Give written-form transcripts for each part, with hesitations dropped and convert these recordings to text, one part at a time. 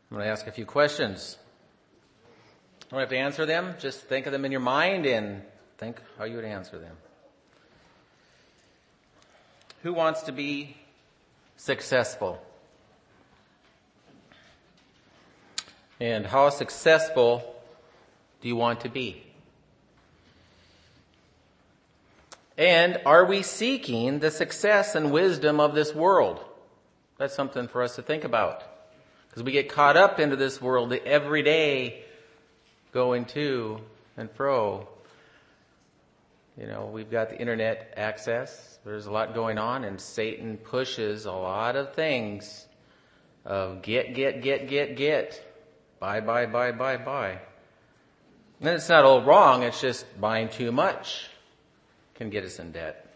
I'm going to ask a few questions. I don't have to answer them. Just think of them in your mind and think how you would answer them. Who wants to be successful? And how successful do you want to be? And are we seeking the success and wisdom of this world? That's something for us to think about. Because we get caught up into this world every day, going to and fro. You know, we've got the internet access. There's a lot going on, and Satan pushes a lot of things of get. Buy. And it's not all wrong, it's just buying too much can get us in debt.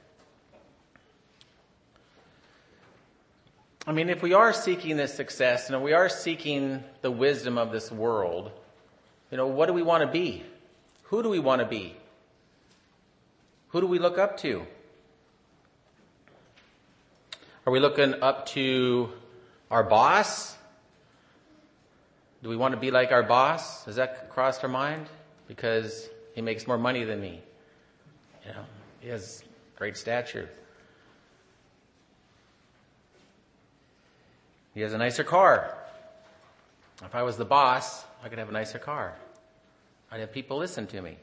I mean, if we are seeking this success, and we are seeking the wisdom of this world, what do we want to be? Who do we want to be? Who do we look up to? Are we looking up to our boss? Do we want to be like our boss? Has that crossed our mind? Because he makes more money than me. He has great stature. He has a nicer car. If I was the boss, I could have a nicer car. I'd have people listen to me.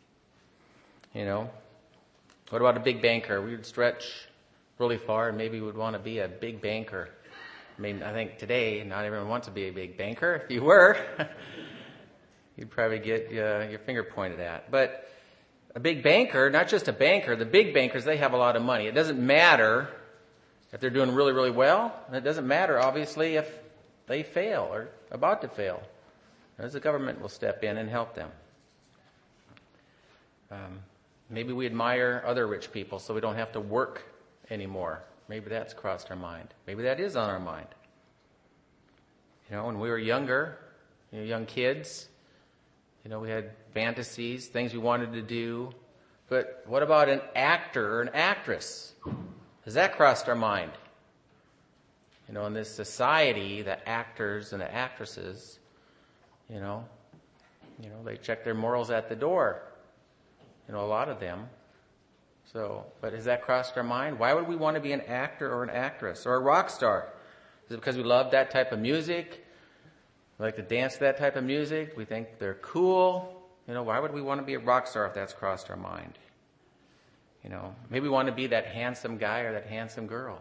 What about a big banker? We would stretch really far and maybe we would want to be a big banker. I mean, I think today, not everyone wants to be a big banker. If you were, you'd probably get your finger pointed at. But a big banker, not just a banker, the big bankers, they have a lot of money. It doesn't matter if they're doing really, really well. And it doesn't matter, obviously, if they fail or about to fail. As the government will step in and help them. Maybe we admire other rich people so we don't have to work anymore. Maybe that's crossed our mind. Maybe that is on our mind. When we were younger, young kids, we had fantasies, things we wanted to do. But what about an actor or an actress? Has that crossed our mind? In this society, the actors and the actresses, they check their morals at the door. A lot of them. But has that crossed our mind? Why would we want to be an actor or an actress or a rock star? Is it because we love that type of music? We like to dance to that type of music? We think they're cool? Why would we want to be a rock star if that's crossed our mind? Maybe we want to be that handsome guy or that handsome girl.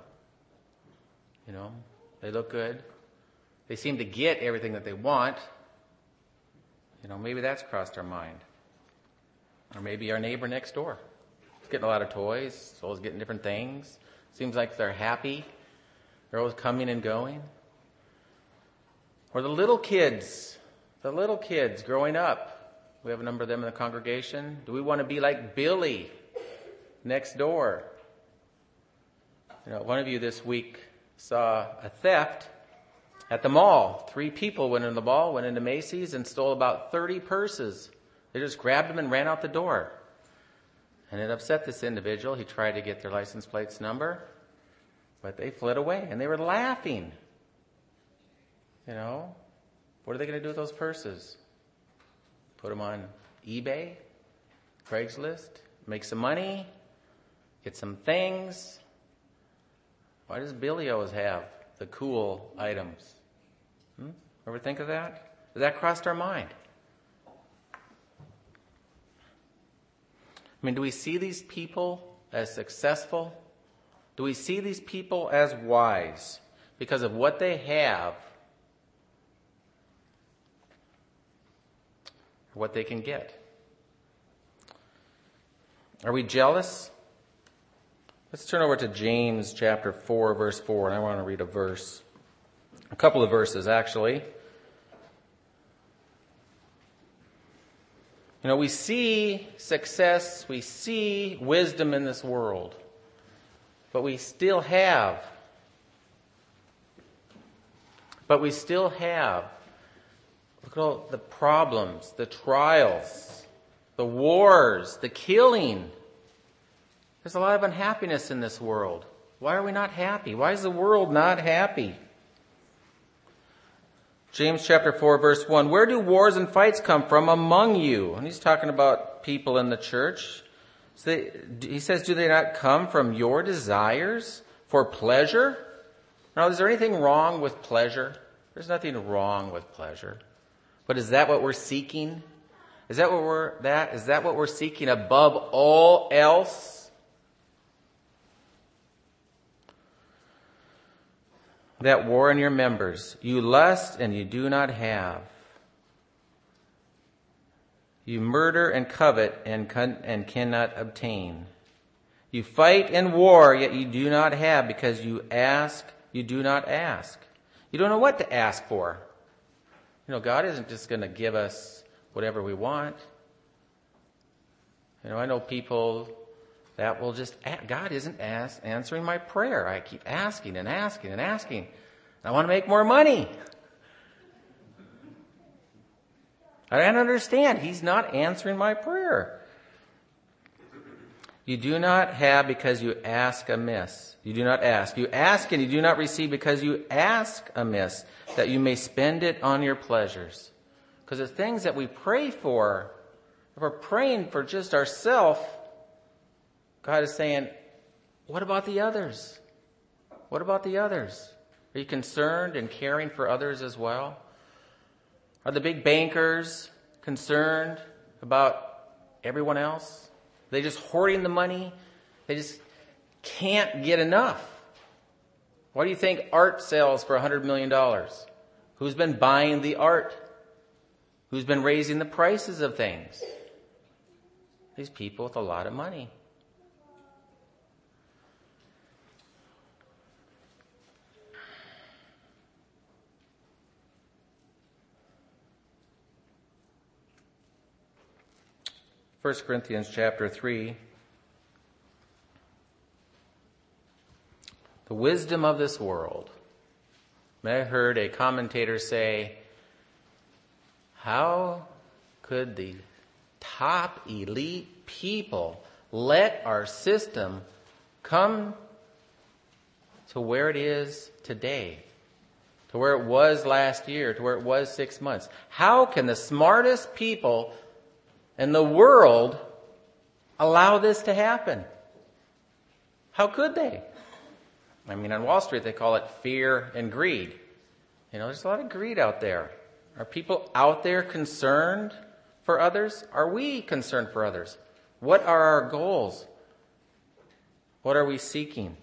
They look good. They seem to get everything that they want. Maybe that's crossed our mind. Or maybe our neighbor next door. Getting a lot of toys, always getting different things. Seems like they're happy. They're always coming and going. Or the little kids growing up. We have a number of them in the congregation. Do we want to be like Billy next door? One of you this week saw a theft at the mall. 3 people went into Macy's and stole about 30 purses. They just grabbed them and ran out the door. And it upset this individual. He tried to get their license plate's number, but they fled away, and they were laughing. What are they going to do with those purses? Put them on eBay, Craigslist, make some money, get some things. Why does Billy always have the cool items? Ever think of that? Has that crossed our mind? I mean, do we see these people as successful? Do we see these people as wise because of what they have or what they can get? Are we jealous? Let's turn over to James chapter 4, verse 4, and I want to read a couple of verses actually. We see success, we see wisdom in this world, but we still have, look at all the problems, the trials, the wars, the killing. There's a lot of unhappiness in this world. Why are we not happy? Why is the world not happy? James chapter 4, verse 1. Where do wars and fights come from among you? And he's talking about people in the church. So he says, do they not come from your desires for pleasure? Now, is there anything wrong with pleasure? There's nothing wrong with pleasure. But is that what we're seeking? Is that what we're seeking above all else? That war in your members. You lust and you do not have. You murder and covet and cannot obtain. You fight and war, yet you do not have, because you ask, you do not ask. You don't know what to ask for. God isn't just going to give us whatever we want. I know people that will just, God isn't answering my prayer. I keep asking and asking and asking. I want to make more money. I don't understand. He's not answering my prayer. You do not have because you ask amiss. You do not ask. You ask and you do not receive because you ask amiss, that you may spend it on your pleasures. Because the things that we pray for, if we're praying for just ourselves, God is saying, what about the others? What about the others? Are you concerned and caring for others as well? Are the big bankers concerned about everyone else? Are they just hoarding the money? They just can't get enough. Why do you think art sells for $100 million? Who's been buying the art? Who's been raising the prices of things? These people with a lot of money. First Corinthians chapter 3. The wisdom of this world. I heard a commentator say, how could the top elite people let our system come to where it is today, to where it was last year, to where it was 6 months? How can the smartest people in the world allow this to happen? How could they? On Wall Street, they call it fear and greed. There's a lot of greed out there. Are people out there concerned for others? Are we concerned for others? What are our goals? What are we seeking?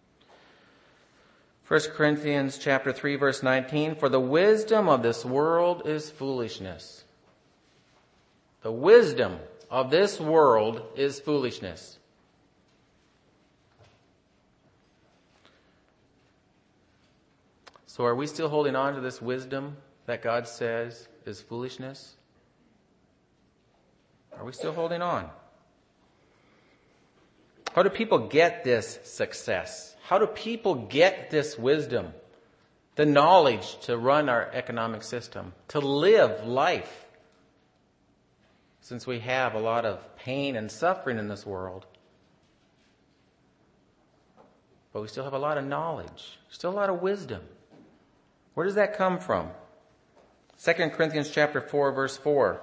1 Corinthians chapter 3, verse 19, for the wisdom of this world is foolishness. The wisdom of this world is foolishness. So are we still holding on to this wisdom that God says is foolishness? Are we still holding on? How do people get this success? How do people get this wisdom? The knowledge to run our economic system, to live life. Since we have a lot of pain and suffering in this world. But we still have a lot of knowledge, still a lot of wisdom. Where does that come from? 2 Corinthians chapter 4, verse 4.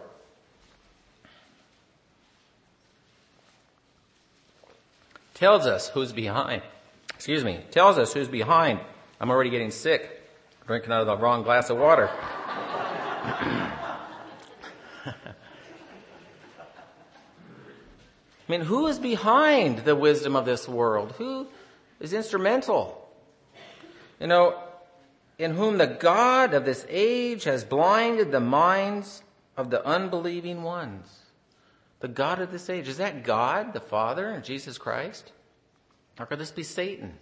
Tells us who's behind. Tells us who's behind. I'm already getting sick. Drinking out of the wrong glass of water. Who is behind the wisdom of this world? Who is instrumental? In whom the God of this age has blinded the minds of the unbelieving ones. The God of this age. Is that God, the Father, and Jesus Christ? Or could this be Satan?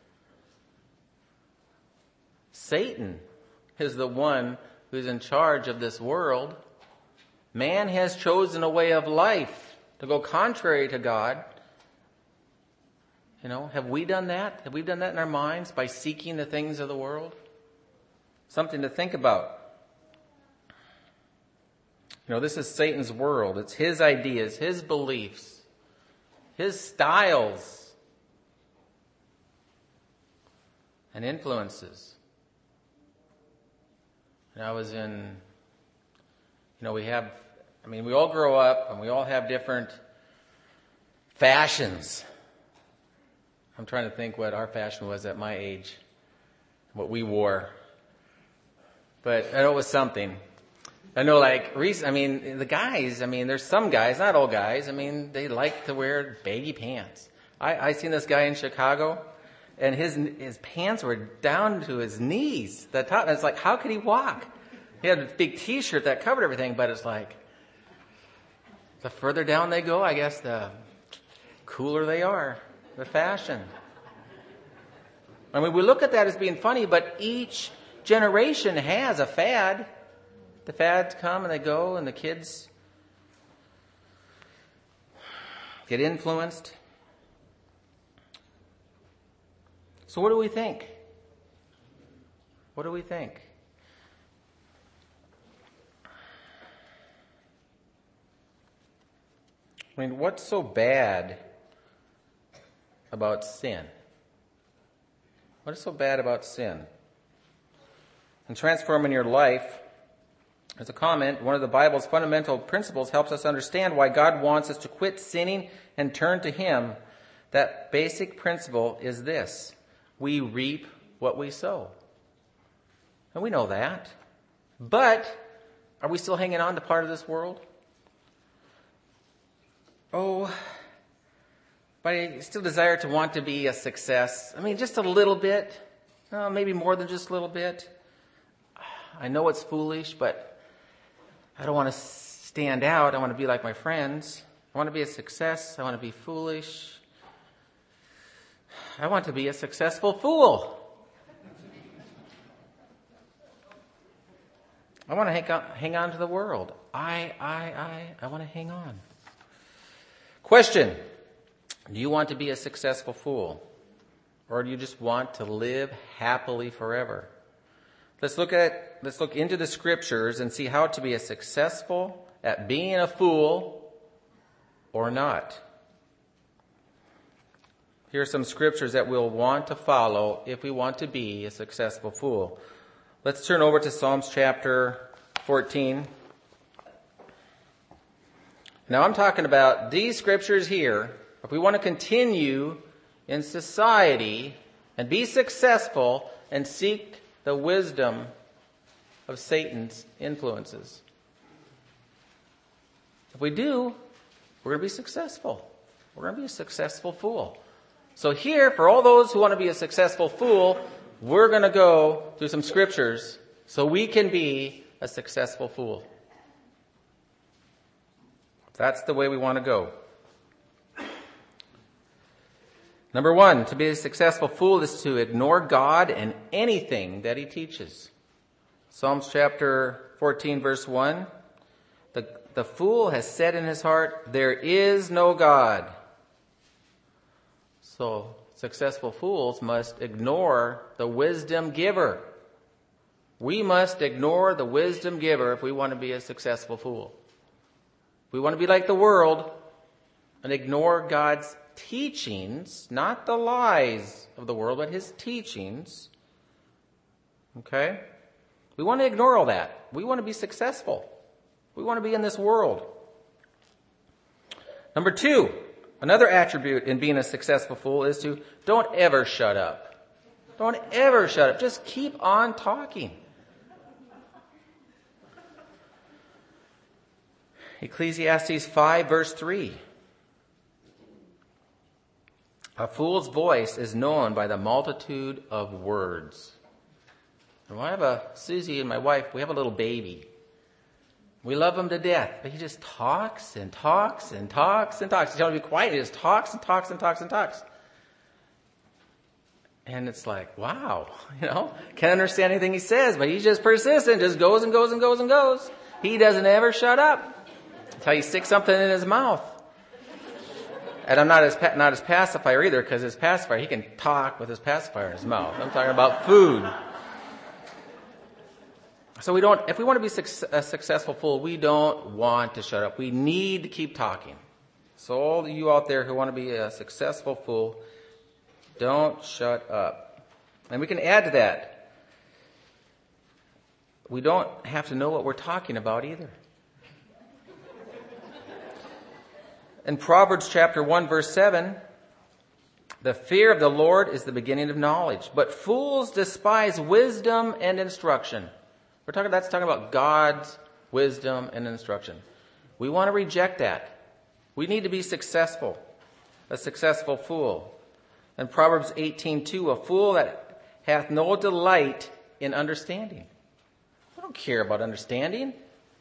Satan is the one who's in charge of this world. Man has chosen a way of life to go contrary to God. Have we done that? Have we done that in our minds by seeking the things of the world? Something to think about. This is Satan's world. It's his ideas, his beliefs, his styles and influences. And I was in, we all grow up and we all have different fashions. I'm trying to think what our fashion was at my age, what we wore. But I know it was something. I know the guys, there's some guys, not all guys, they like to wear baggy pants. I seen this guy in Chicago, and his pants were down to his knees, the top, and it's like, how could he walk? He had a big t-shirt that covered everything, but it's like, the further down they go, I guess the cooler they are, the fashion. We look at that as being funny, but each generation has a fad. The fads come and they go, and the kids get influenced. So what do we think? What do we think? What's so bad about sin? What is so bad about sin? In transforming your life, as a comment, one of the Bible's fundamental principles helps us understand why God wants us to quit sinning and turn to Him. That basic principle is this: we reap what we sow. And we know that. But are we still hanging on to part of this world? Oh, but I still desire to want to be a success. Just a little bit. Maybe more than just a little bit. I know it's foolish, but I don't want to stand out. I want to be like my friends. I want to be a success. I want to be foolish. I want to be a successful fool. I want to hang on to the world. I want to hang on. Question: do you want to be a successful fool? Or do you just want to live happily forever? Let's look into the scriptures and see how to be successful at being a fool or not. Here are some scriptures that we'll want to follow if we want to be a successful fool. Let's turn over to Psalms chapter 14. Now I'm talking about these scriptures here. If we want to continue in society and be successful and seek the wisdom of Satan's influences. If we do, we're going to be successful. We're going to be a successful fool. So here, for all those who want to be a successful fool, we're going to go through some scriptures so we can be a successful fool. That's the way we want to go. Number one, to be a successful fool is to ignore God and anything that He teaches. Psalms chapter 14, verse 1. The fool has said in his heart, there is no God. So, successful fools must ignore the wisdom giver. We must ignore the wisdom giver if we want to be a successful fool. We want to be like the world and ignore God's teachings, not the lies of the world, but His teachings. Okay? We want to ignore all that. We want to be successful. We want to be in this world. Number two, another attribute in being a successful fool is to don't ever shut up. Don't ever shut up. Just keep on talking. Ecclesiastes 5, verse 3. A fool's voice is known by the multitude of words. And when I have Susie and my wife, we have a little baby. We love him to death, but he just talks and talks and talks and talks. He's trying to be quiet. He just talks and talks and talks and talks. And it's like, wow, can't understand anything he says, but he's just persistent, just goes and goes and goes and goes. He doesn't ever shut up until you stick something in his mouth. And I'm not his pacifier either, because his pacifier, he can talk with his pacifier in his mouth. I'm talking about food. So if we want to be a successful fool, we don't want to shut up. We need to keep talking. So all of you out there who want to be a successful fool, don't shut up. And we can add to that. we don't have to know what we're talking about either. In Proverbs chapter 1, verse 7, the fear of the Lord is the beginning of knowledge, but fools despise wisdom and instruction. That's talking about God's wisdom and instruction. We want to reject that. We need to be successful, a successful fool. In Proverbs 18:2, a fool that hath no delight in understanding. I don't care about understanding.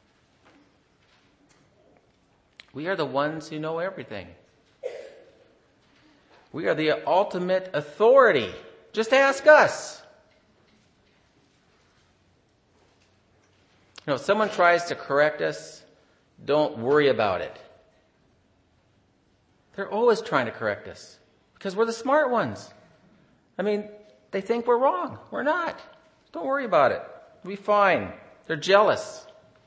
We are the ones who know everything. We are the ultimate authority. Just ask us. If someone tries to correct us, don't worry about it. They're always trying to correct us because we're the smart ones. They think we're wrong. We're not. Don't worry about it. We'll be fine. They're jealous.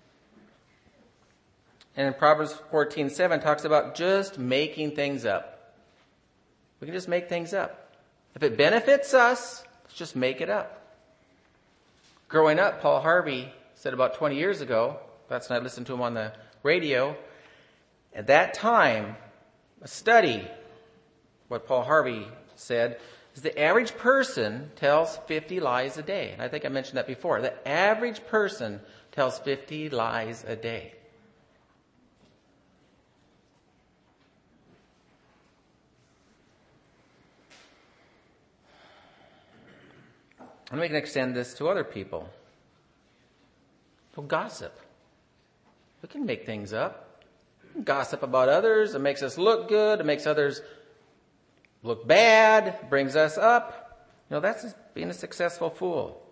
And in Proverbs 14:7 talks about just making things up. We can just make things up. If it benefits us, let's just make it up. Growing up, Paul Harvey said about 20 years ago, that's when I listened to him on the radio, at that time, a study, what Paul Harvey said, is the average person tells 50 lies a day. And I think I mentioned that before. The average person tells 50 lies a day. And we can extend this to other people. Don't gossip. We can make things up. We can gossip about others. It makes us look good. It makes others look bad. Brings us up. That's being a successful fool.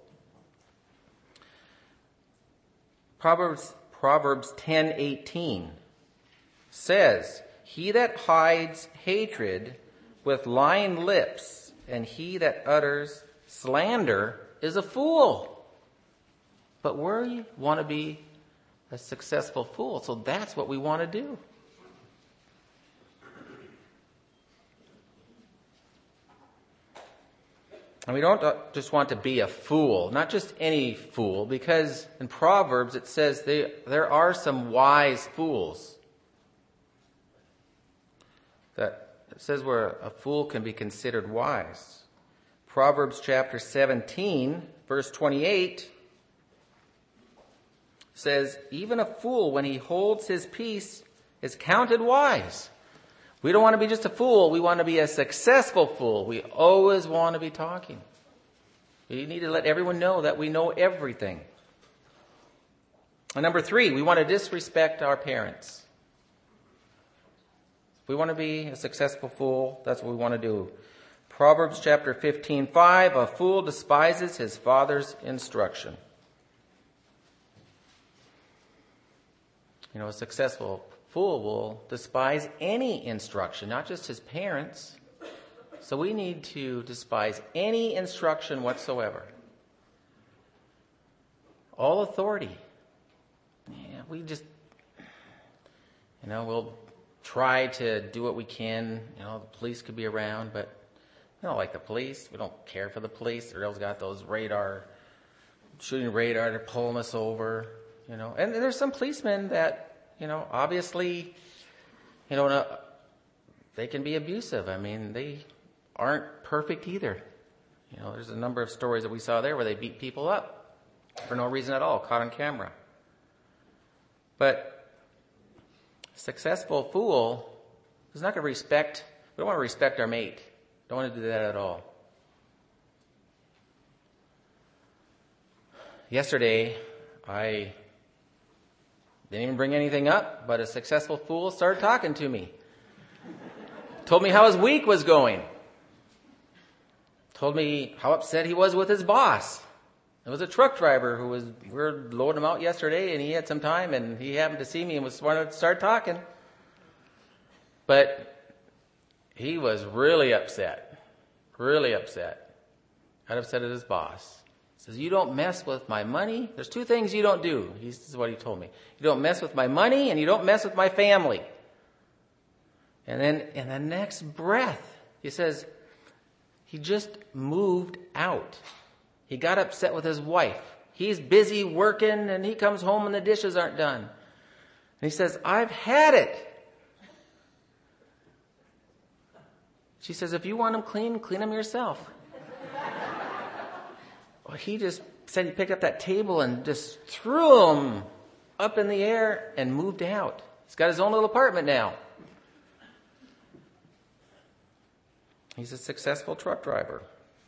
Proverbs 10:18 says, "He that hides hatred with lying lips, and he that utters slander is a fool." But we want to be a successful fool, so that's what we want to do. And we don't just want to be a fool, not just any fool, because in Proverbs it says there are some wise fools. That it says where a fool can be considered wise. Proverbs chapter 17, verse 28 says, "Even a fool, when he holds his peace, is counted wise." We don't want to be just a fool. We want to be a successful fool. We always want to be talking. We need to let everyone know that we know everything. And number 3, we want to disrespect our parents. If we want to be a successful fool, that's what we want to do. Proverbs chapter 15:5, "A fool despises his father's instruction." A successful fool will despise any instruction, not just his parents. So we need to despise any instruction whatsoever. All authority. We just, we'll try to do what we can. The police could be around, but we don't like the police. We don't care for the police. They're always got those shooting radar, they're pulling us over, And there's some policemen that, obviously, they can be abusive. They aren't perfect either. There's a number of stories that we saw there where they beat people up for no reason at all, caught on camera. But a successful fool is not going to we don't want to respect our mate. Don't want to do that at all. Yesterday, I didn't even bring anything up, but a successful fool started talking to me. Told me how his week was going. Told me how upset he was with his boss. It was a truck driver we were loading him out yesterday, and he had some time, and he happened to see me and wanted to start talking. But he was really upset. Really upset. Got upset at his boss. Says, "You don't mess with my money. There's 2 things you don't do." This is what he told me. "You don't mess with my money, and you don't mess with my family." And then in the next breath, he says, he just moved out. He got upset with his wife. He's busy working and he comes home and the dishes aren't done. And he says, I've had it. She says, if you want them clean them yourself. Well, he just said he picked up that table and just threw them up in the air and moved out. He's got his own little apartment now. He's a successful truck driver.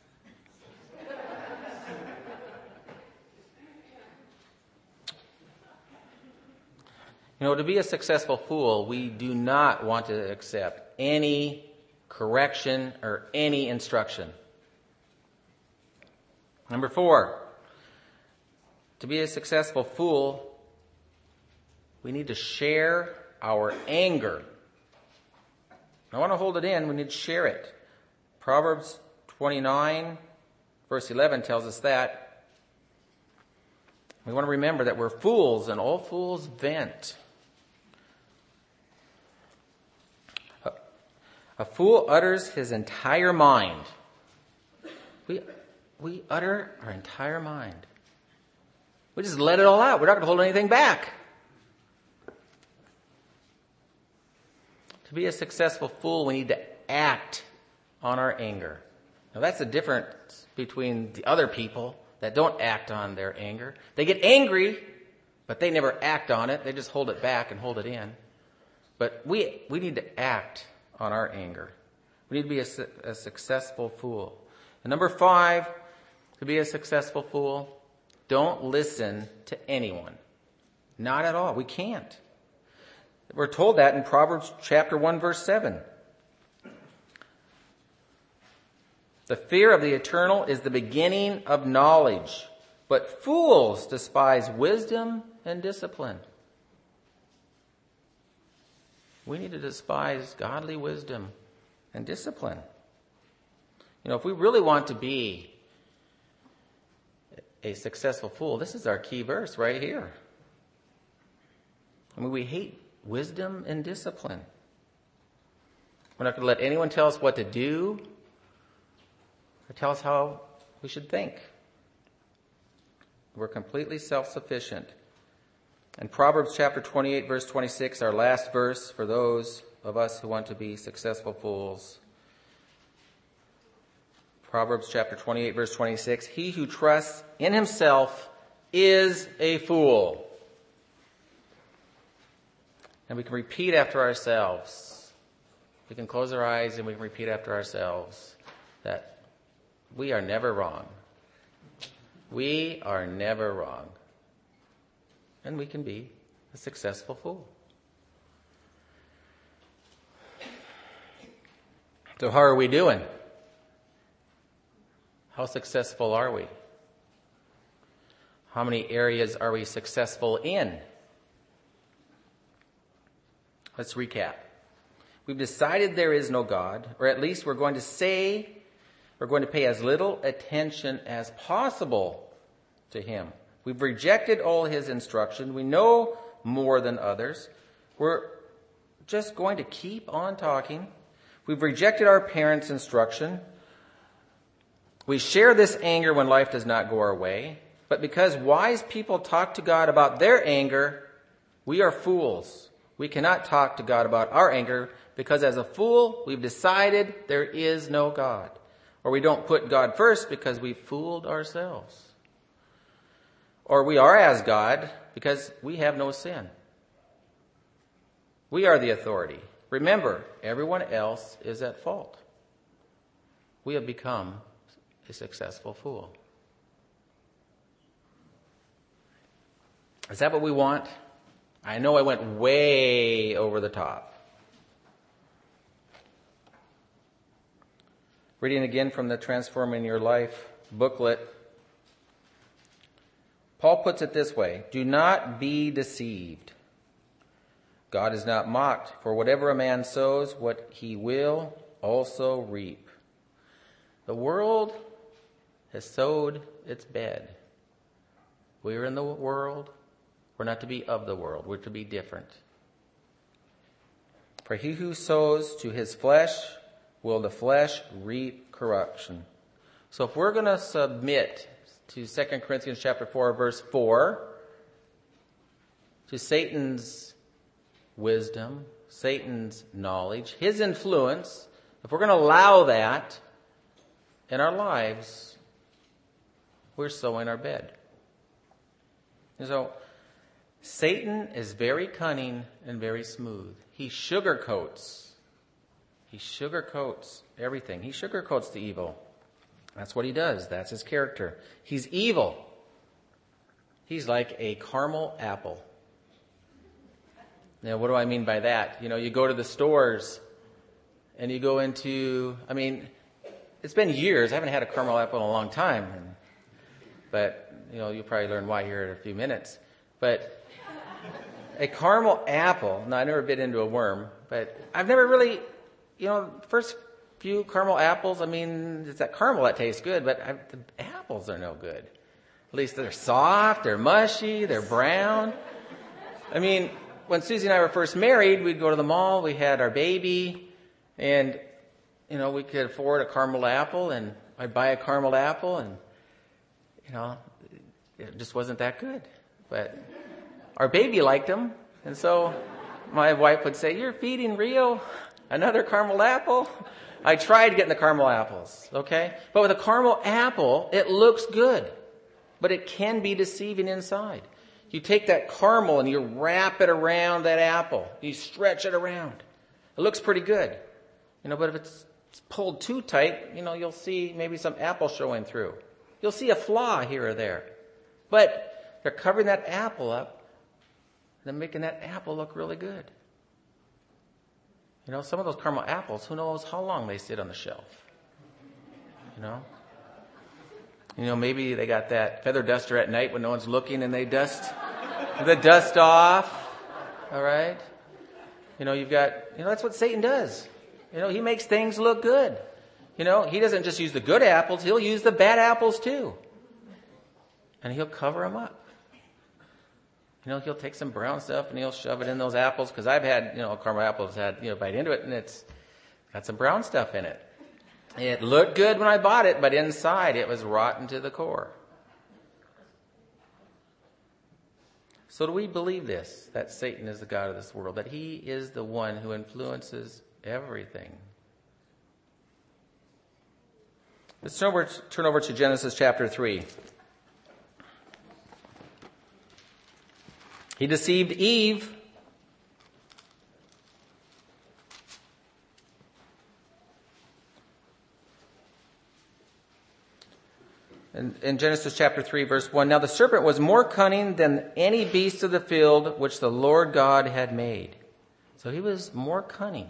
To be a successful fool, we do not want to accept any correction or any instruction. Number 4, to be a successful fool, we need to share our anger. I want to hold it in. We need to share it. Proverbs 29, verse 11 tells us that. We want to remember that we're fools and all fools vent. A fool utters his entire mind. We utter our entire mind. We just let it all out. We're not going to hold anything back. To be a successful fool, we need to act on our anger. Now that's the difference between the other people that don't act on their anger. They get angry, but they never act on it. They just hold it back and hold it in. But we need to act on our anger. We need to be a successful fool. And number 5, to be a successful fool, don't listen to anyone. Not at all. We can't. We're told that in Proverbs chapter 1, verse 7. The fear of the eternal is the beginning of knowledge, but fools despise wisdom and discipline. We need to despise godly wisdom and discipline. If we really want to be a successful fool, this is our key verse right here. We hate wisdom and discipline. We're not going to let anyone tell us what to do or tell us how we should think. We're completely self-sufficient. And Proverbs chapter 28, verse 26, our last verse for those of us who want to be successful fools. Proverbs chapter 28, verse 26, he who trusts in himself is a fool. And we can repeat after ourselves. We can close our eyes and we can repeat after ourselves that we are never wrong. We are never wrong. And we can be a successful fool. So how are we doing? How successful are we? How many areas are we successful in? Let's recap. We've decided there is no God, or at least we're going to pay as little attention as possible to him. We've rejected all his instruction. We know more than others. We're just going to keep on talking. We've rejected our parents' instruction. We share this anger when life does not go our way. But because wise people talk to God about their anger, we are fools. We cannot talk to God about our anger because as a fool, we've decided there is no God. Or we don't put God first because we've fooled ourselves. Or we are as God because we have no sin. We are the authority. Remember, everyone else is at fault. We have become a successful fool. Is that what we want? I know I went way over the top. Reading again from the Transforming Your Life booklet, Paul puts it this way: do not be deceived. God is not mocked, for whatever a man sows, what he will also reap. The world has sowed its bed. We're in the world. We're not to be of the world. We're to be different. For he who sows to his flesh will the flesh reap corruption. So if we're going to submit to 2 Corinthians chapter 4, verse 4, to Satan's wisdom, Satan's knowledge, his influence, if we're going to allow that in our lives, we're sowing our bed. And so, Satan is very cunning and very smooth. He sugarcoats everything. He sugarcoats the evil. That's what he does. That's his character. He's evil. He's like a caramel apple. Now, what do I mean by that? You go to the stores and you go into, it's been years. I haven't had a caramel apple in a long time. But, you'll probably learn why here in a few minutes. But a caramel apple, now I never bit into a worm, but I've never really, first few caramel apples, it's that caramel that tastes good, but the apples are no good. At least they're soft, they're mushy, they're brown. When Susie and I were first married, we'd go to the mall, we had our baby, and, we could afford a caramel apple, and I'd buy a caramel apple, and, it just wasn't that good. But our baby liked them, and so my wife would say, "You're feeding Rio another caramel apple?" I tried getting the caramel apples, okay? But with a caramel apple, it looks good, but it can be deceiving inside. You take that caramel and you wrap it around that apple. You stretch it around. It looks pretty good. But if it's pulled too tight, you'll see maybe some apple showing through. You'll see a flaw here or there. But they're covering that apple up. They're making that apple look really good. Some of those caramel apples, who knows how long they sit on the shelf. Maybe they got that feather duster at night when no one's looking and they dust the dust off. All right? You've got, that's what Satan does. He makes things look good. He doesn't just use the good apples, he'll use the bad apples too. And he'll cover them up. He'll take some brown stuff and he'll shove it in those apples, because I've had, caramel apples bite into it and it's got some brown stuff in it. It looked good when I bought it, but inside it was rotten to the core. So do we believe this, that Satan is the god of this world, that he is the one who influences everything? Let's turn over to Genesis chapter 3. He deceived Eve. In Genesis chapter 3, verse 1, "Now the serpent was more cunning than any beast of the field which the Lord God had made." So he was more cunning.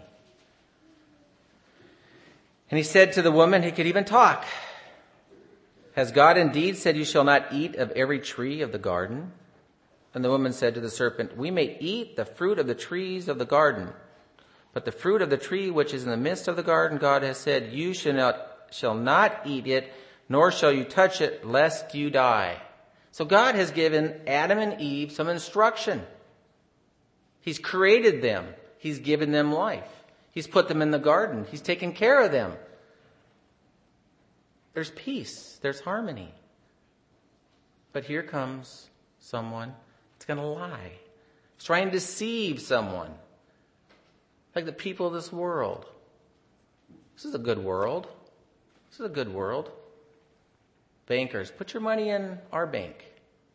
And he said to the woman, he could even talk, "Has God indeed said you shall not eat of every tree of the garden?" And the woman said to the serpent, "We may eat the fruit of the trees of the garden, but the fruit of the tree which is in the midst of the garden, God has said, you shall not eat it, nor shall you touch it, lest you die." So God has given Adam and Eve some instruction. He's created them. He's given them life. He's put them in the garden. He's taken care of them. There's peace. There's harmony. But here comes someone that's going to lie. He's trying to deceive someone. Like the people of this world. This is a good world. This is a good world. Bankers, put your money in our bank.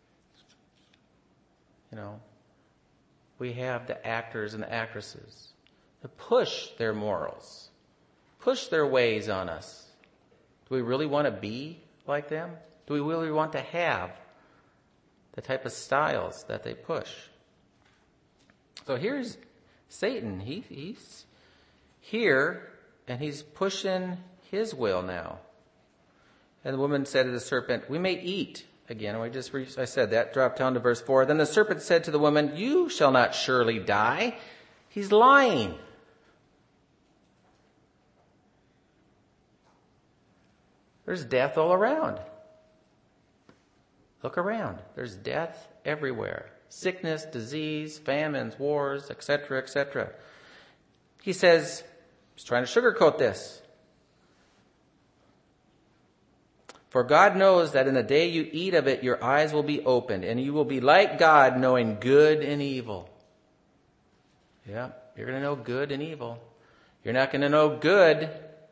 We have the actors and the actresses that push their morals, push their ways on us. Do we really want to be like them? Do we really want to have the type of styles that they push? So here's Satan. He's here and he's pushing his will now. And the woman said to the serpent, "We may eat." Again, I said that. Drop down to verse 4. "Then the serpent said to the woman, you shall not surely die." He's lying. There's death all around. Look around. There's death everywhere. Sickness, disease, famines, wars, etc., etc. He says, he's trying to sugarcoat this. For God knows that in the day you eat of it, your eyes will be opened, and you will be like God, knowing good and evil. Yeah, you're going to know good and evil. You're not going to know good.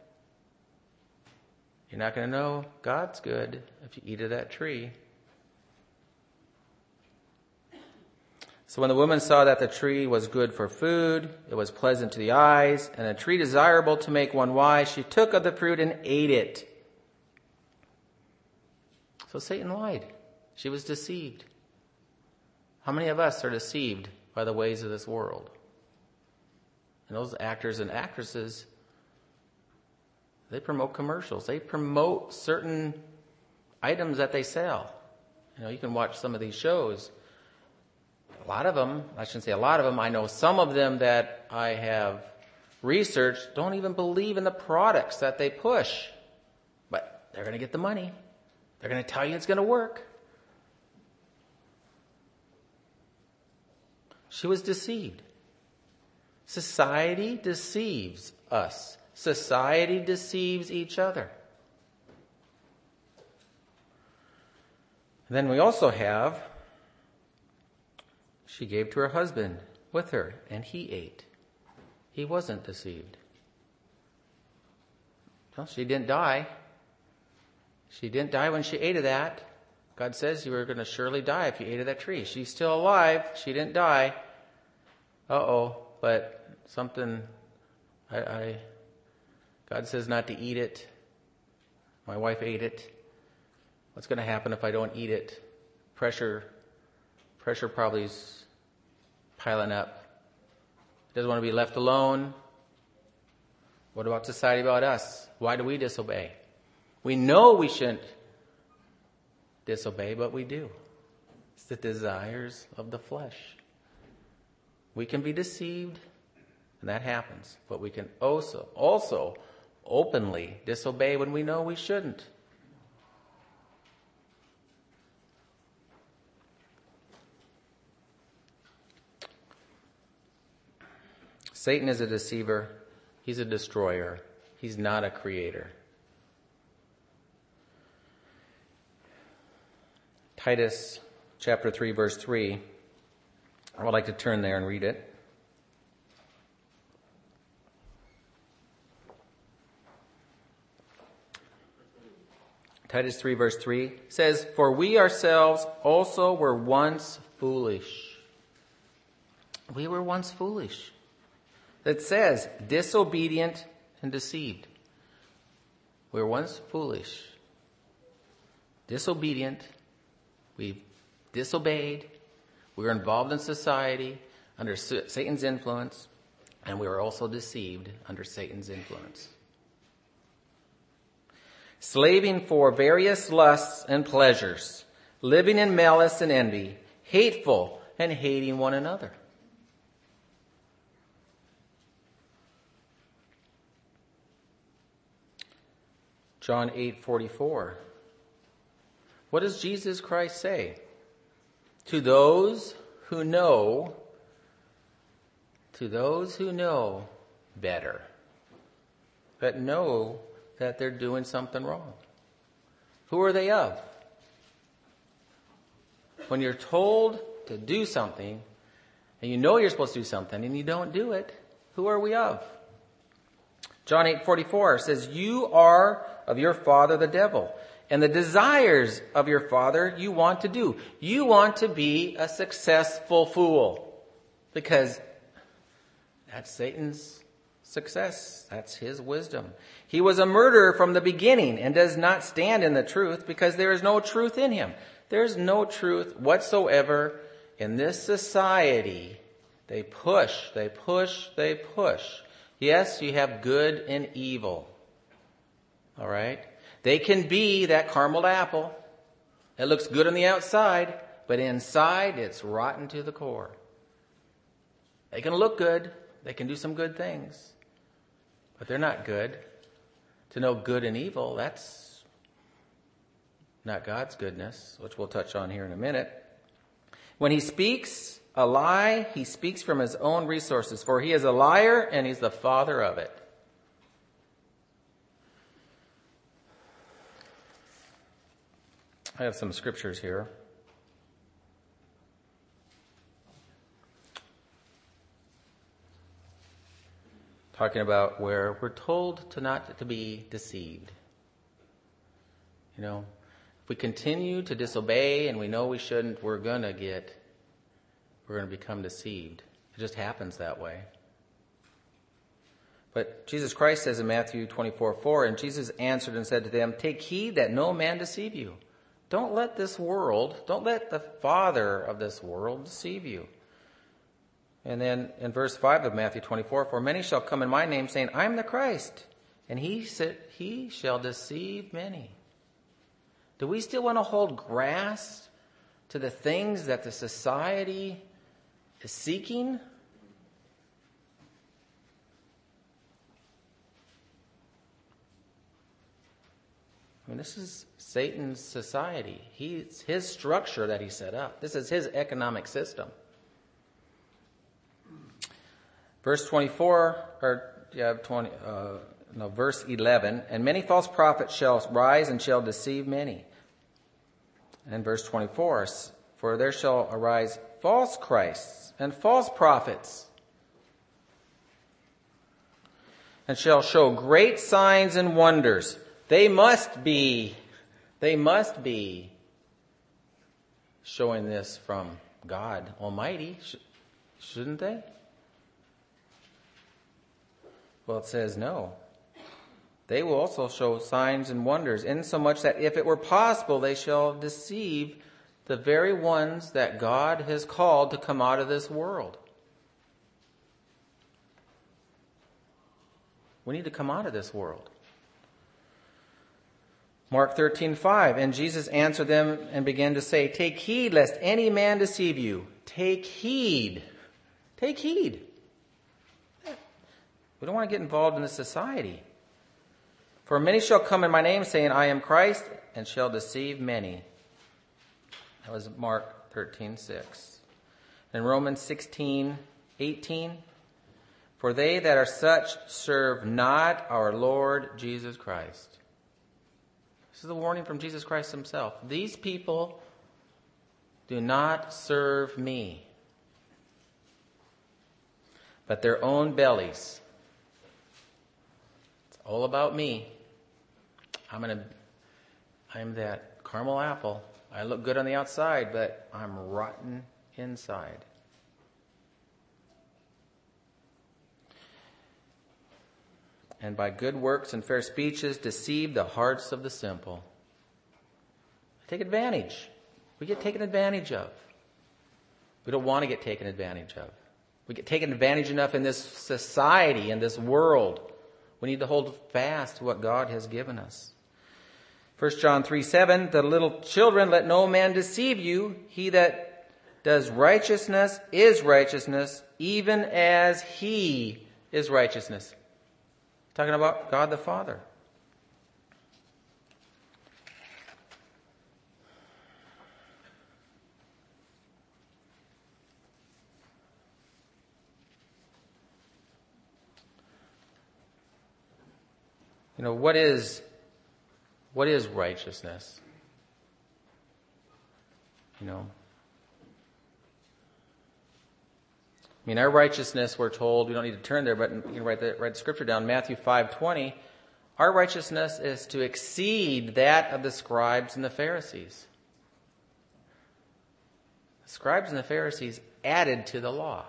You're not going to know God's good if you eat of that tree. So when the woman saw that the tree was good for food, it was pleasant to the eyes, and a tree desirable to make one wise, she took of the fruit and ate it. So Satan lied. She was deceived. How many of us are deceived by the ways of this world? And those actors and actresses, they promote commercials. They promote certain items that they sell. You can watch some of these shows. A lot of them, I shouldn't say a lot of them, I know some of them that I have researched don't even believe in the products that they push. But they're going to get the money. They're going to tell you it's going to work. She was deceived. Society deceives us. Society deceives each other. And then we also have, she gave to her husband with her, and he ate. He wasn't deceived. Well, she didn't die. She didn't die when she ate of that. God says you were going to surely die if you ate of that tree. She's still alive. She didn't die. But something, God says not to eat it. My wife ate it. What's going to happen if I don't eat it? Pressure probably is piling up. Doesn't want to be left alone. What about society, about us? Why do we disobey? We know we shouldn't disobey, but we do. It's the desires of the flesh. We can be deceived, and that happens. But we can also openly disobey when we know we shouldn't. Satan is a deceiver. He's a destroyer. He's not a creator. Titus chapter 3, verse 3. I would like to turn there and read it. Titus 3, verse 3 says, "For we ourselves also were once foolish." We were once foolish. It says, disobedient and deceived. We were once foolish, disobedient. We disobeyed. We were involved in society under Satan's influence, and we were also deceived under Satan's influence. Slaving for various lusts and pleasures, living in malice and envy, hateful and hating one another. John 8:44. What does Jesus Christ say? To those who know better, that know that they're doing something wrong. Who are they of? When you're told to do something, and you know you're supposed to do something, and you don't do it, who are we of? John 8:44 says, "You are of your father the devil, and the desires of your father you want to do." You want to be a successful fool, because that's Satan's success. That's his wisdom. He was a murderer from the beginning and does not stand in the truth, because there is no truth in him. There's no truth whatsoever in this society. They push. Yes, you have good and evil. All right? They can be that caramel apple. It looks good on the outside, but inside it's rotten to the core. They can look good. They can do some good things. But they're not good. To know good and evil, that's not God's goodness, which we'll touch on here in a minute. When he speaks a lie, he speaks from his own resources, for he is a liar and he's the father of it. I have some scriptures here. Talking about where we're told to not to be deceived. You know, if we continue to disobey and we know we shouldn't, we're going to become deceived. It just happens that way. But Jesus Christ says in Matthew 24:4, and Jesus answered and said to them, take heed that no man deceive you. Don't let the father of this world deceive you. And then in verse 5 of Matthew 24, for many shall come in my name, saying, I am the Christ, and he shall deceive many. Do we still want to hold grasp to the things that the society is seeking? I mean, this is Satan's society. It's his structure that he set up. This is his economic system. Verse 11, and many false prophets shall rise and shall deceive many. And verse 24, for there shall arise false Christs and false prophets, and shall show great signs and wonders. They must be showing this from God Almighty, shouldn't they? Well, it says no. They will also show signs and wonders, insomuch that if it were possible, they shall deceive the very ones that God has called to come out of this world. We need to come out of this world. Mark 13:5, and Jesus answered them and began to say, take heed lest any man deceive you. Take heed. Take heed. We don't want to get involved in this society. For many shall come in my name, saying, I am Christ, and shall deceive many. That was Mark 13:6. In Romans 16:18, for they that are such serve not our Lord Jesus Christ. This is a warning from Jesus Christ himself. These people do not serve me, but their own bellies. It's all about me. I'm that caramel apple. I look good on the outside, but I'm rotten inside. And by good works and fair speeches deceive the hearts of the simple. Take advantage. We get taken advantage of. We don't want to get taken advantage of. We get taken advantage enough in this society, in this world. We need to hold fast to what God has given us. 1 John 3:7, the little children, let no man deceive you. He that does righteousness is righteousness, even as he is righteousness. Talking about God the Father. You know, what is righteousness? You know, I mean, our righteousness, we're told, we don't need to turn there, but you can write the scripture down, Matthew 5:20. Our righteousness is to exceed that of the scribes and the Pharisees. The scribes and the Pharisees added to the law.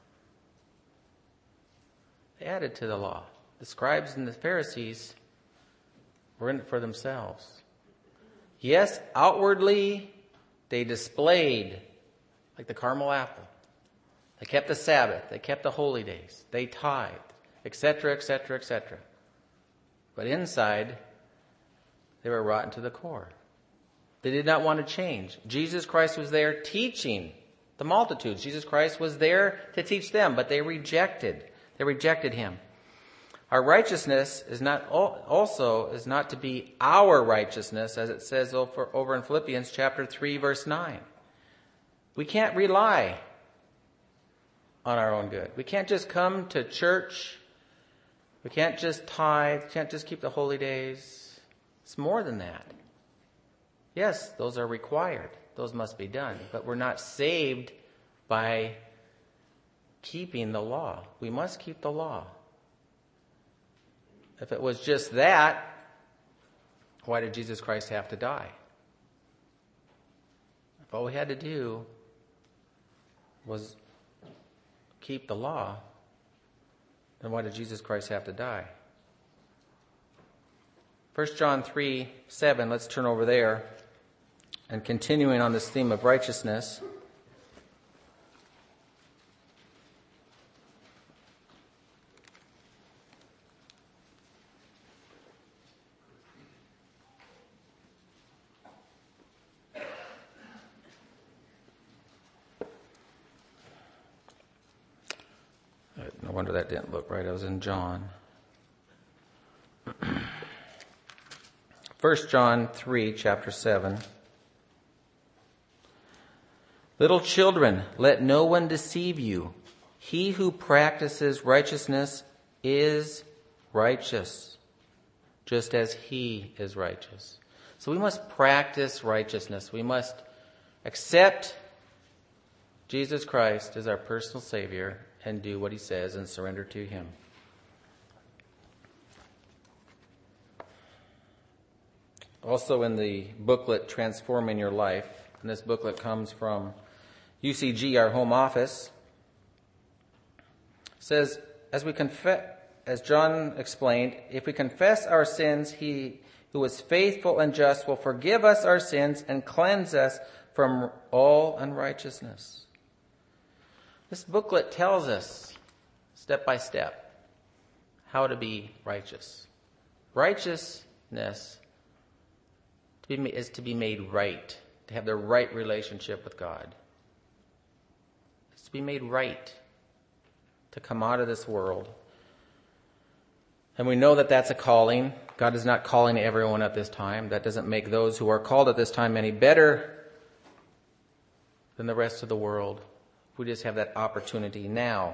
They added to the law. The scribes and the Pharisees were in it for themselves. Yes, outwardly, they displayed like the caramel apple. They kept the Sabbath. They kept the holy days. They tithed, etc., etc., etc. But inside, they were rotten to the core. They did not want to change. Jesus Christ was there teaching the multitudes. Jesus Christ was there to teach them, but they rejected. They rejected him. Our righteousness is not to be our righteousness, as it says over in Philippians chapter 3, verse 9. We can't rely on our own good. We can't just come to church. We can't just tithe. We can't just keep the holy days. It's more than that. Yes, those are required. Those must be done. But we're not saved by keeping the law. We must keep the law. If it was just that, why did Jesus Christ have to die? If all we had to do was keep the law, then why did Jesus Christ have to die? 1 John 3:7, let's turn over there. And continuing on this theme of righteousness, no wonder that didn't look right. I was in John. 1 John 3, chapter 7. Little children, let no one deceive you. He who practices righteousness is righteous, just as he is righteous. So we must practice righteousness. We must accept Jesus Christ as our personal Savior and do what he says and surrender to him. Also in the booklet, Transforming Your Life, and this booklet comes from UCG, our home office, says, as John explained, if we confess our sins, he who is faithful and just will forgive us our sins and cleanse us from all unrighteousness. This booklet tells us, step by step, how to be righteous. Righteousness is to be made right, to have the right relationship with God. It's to be made right, to come out of this world. And we know that that's a calling. God is not calling everyone at this time. That doesn't make those who are called at this time any better than the rest of the world. We just have that opportunity now.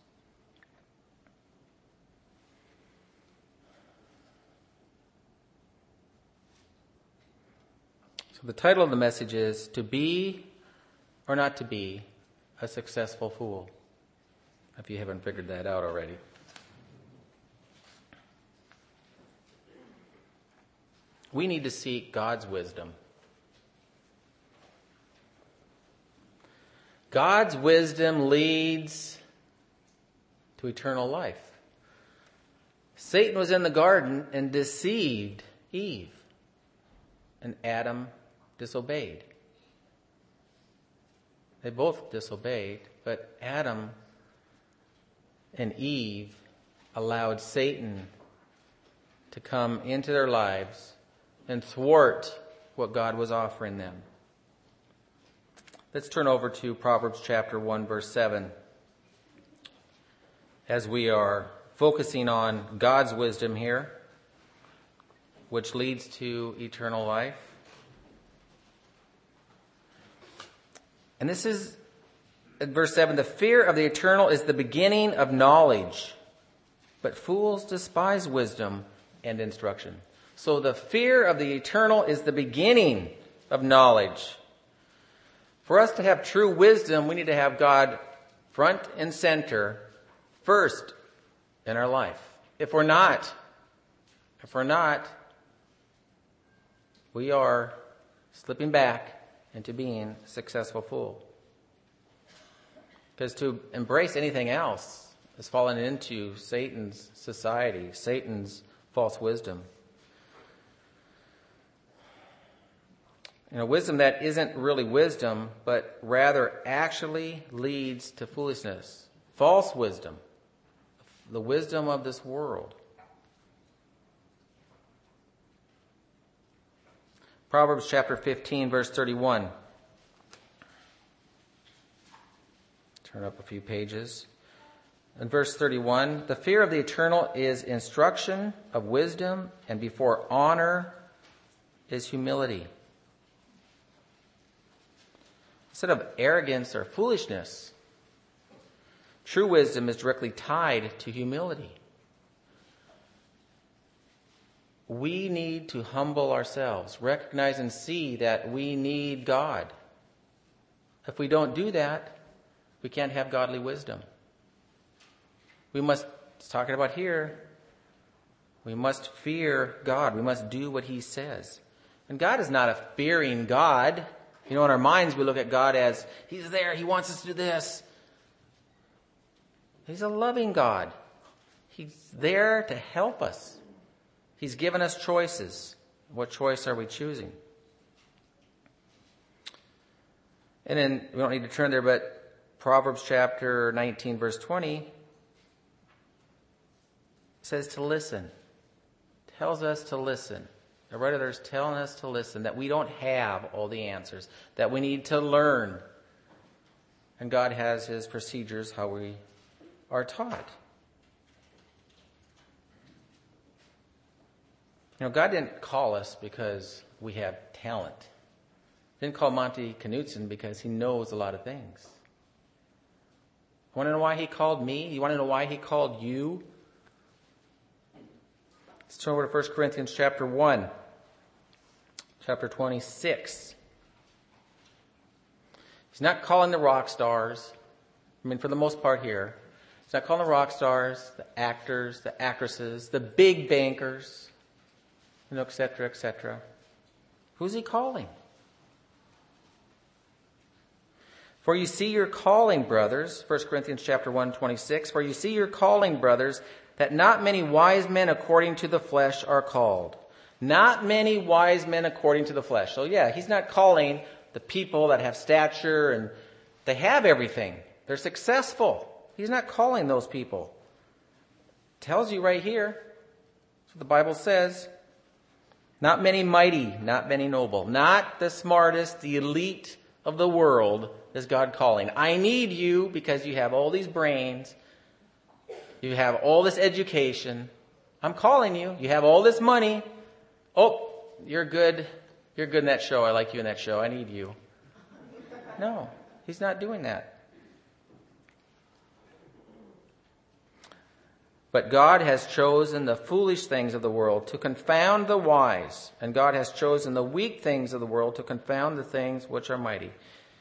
So the title of the message is To Be or Not to Be a Successful Fool, if you haven't figured that out already. We need to seek God's wisdom. God's wisdom leads to eternal life. Satan was in the garden and deceived Eve, and Adam disobeyed. They both disobeyed, but Adam and Eve allowed Satan to come into their lives and thwart what God was offering them. Let's turn over to Proverbs chapter 1, verse 7. As we are focusing on God's wisdom here, which leads to eternal life. And this is, at verse 7, the fear of the eternal is the beginning of knowledge, but fools despise wisdom and instruction. So the fear of the eternal is the beginning of knowledge. For us to have true wisdom, we need to have God front and center first in our life. If we're not, we are slipping back into being a successful fool. Because to embrace anything else is falling into Satan's society, Satan's false wisdom. Wisdom that isn't really wisdom, but rather actually leads to foolishness. False wisdom. The wisdom of this world. Proverbs chapter 15, verse 31. Turn up a few pages. In verse 31, the fear of the eternal is instruction of wisdom, and before honor is humility. Instead of arrogance or foolishness, true wisdom is directly tied to humility. we need to humble ourselves, recognize and see that we need God. If we don't do that, we can't have godly wisdom. We must, it's talking about here, we must fear God. We must do what he says. And God is not a fearing God. You know, in our minds we look at God as, he's there, he wants us to do this. He's a loving God. He's there to help us. He's given us choices. What choice are we choosing? And then, we don't need to turn there, but Proverbs chapter 19, verse 20 says to listen. Tells us to listen. The writer there is telling us to listen, that we don't have all the answers, that we need to learn. And God has his procedures, how we are taught. You know, God didn't call us because we have talent. He didn't call Monty Knutson because he knows a lot of things. Want to know why he called me? You want to know why he called you? Let's turn over to 1 Corinthians chapter 1, chapter 26. He's not calling the rock stars. I mean, for the most part here. He's not calling the rock stars, the actors, the actresses, the big bankers, et cetera, et cetera. Who's he calling? For you see your calling, brothers, 1 Corinthians chapter 1, 26, for you see your calling, brothers, that not many wise men according to the flesh are called. Not many wise men according to the flesh. So yeah, he's not calling the people that have stature and they have everything. They're successful. He's not calling those people. It tells you right here. That's what the Bible says. Not many mighty, not many noble. Not the smartest, the elite of the world is God calling. I need you because you have all these brains. You have all this education. I'm calling you. You have all this money. Oh, you're good. You're good in that show. I like you in that show. I need you. No, he's not doing that. But God has chosen the foolish things of the world to confound the wise, and God has chosen the weak things of the world to confound the things which are mighty.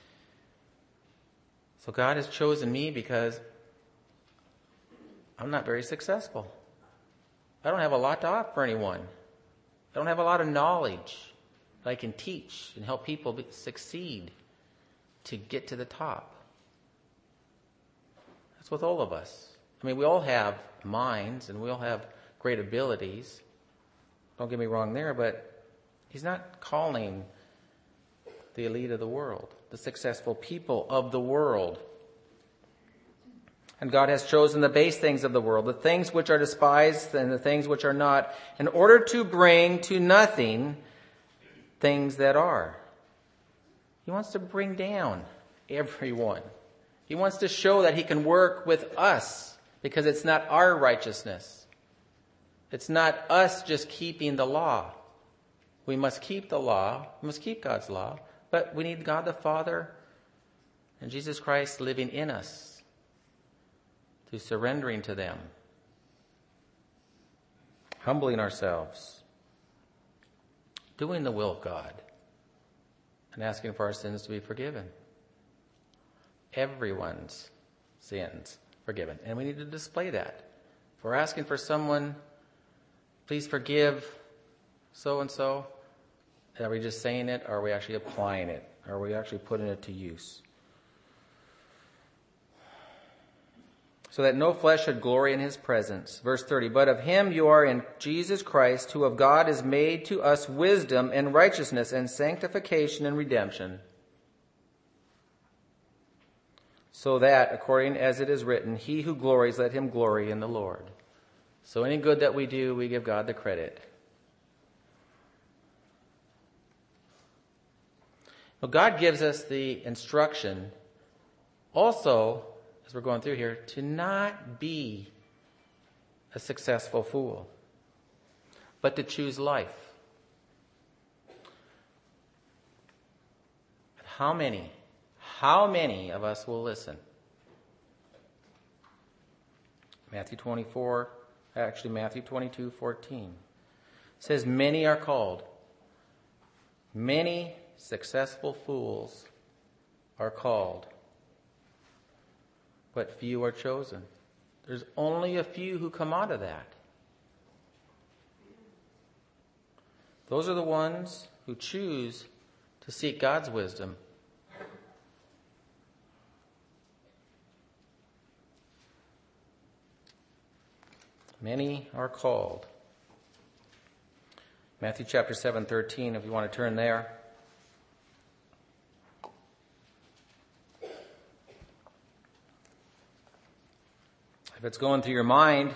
So God has chosen me because I'm not very successful. I don't have a lot to offer anyone. I don't have a lot of knowledge that I can teach and help people succeed to get to the top. That's with all of us. I mean, we all have minds and we all have great abilities. Don't get me wrong there, but he's not calling the elite of the world, the successful people of the world. And God has chosen the base things of the world, the things which are despised and the things which are not, in order to bring to nothing things that are. He wants to bring down everyone. He wants to show that he can work with us because it's not our righteousness. It's not us just keeping the law. We must keep the law. We must keep God's law. But we need God the Father and Jesus Christ living in us through surrendering to them, humbling ourselves, doing the will of God, and asking for our sins to be forgiven. Everyone's sins forgiven. And we need to display that. If we're asking for someone, please forgive so-and-so, are we just saying it, or are we actually applying it? Are we actually putting it to use? So that no flesh should glory in his presence. Verse 30, but of him you are in Jesus Christ, who of God is made to us wisdom and righteousness and sanctification and redemption. So that, according as it is written, he who glories, let him glory in the Lord. So any good that we do, we give God the credit. Well, God gives us the instruction also, as we're going through here, to not be a successful fool, but to choose life. How many of us will listen? Matthew 22:14. It says, many are called. Many successful fools are called, but few are chosen. There's only a few who come out of that. Those are the ones who choose to seek God's wisdom. Many are called. Matthew chapter 7:13, if you want to turn there. If it's going through your mind,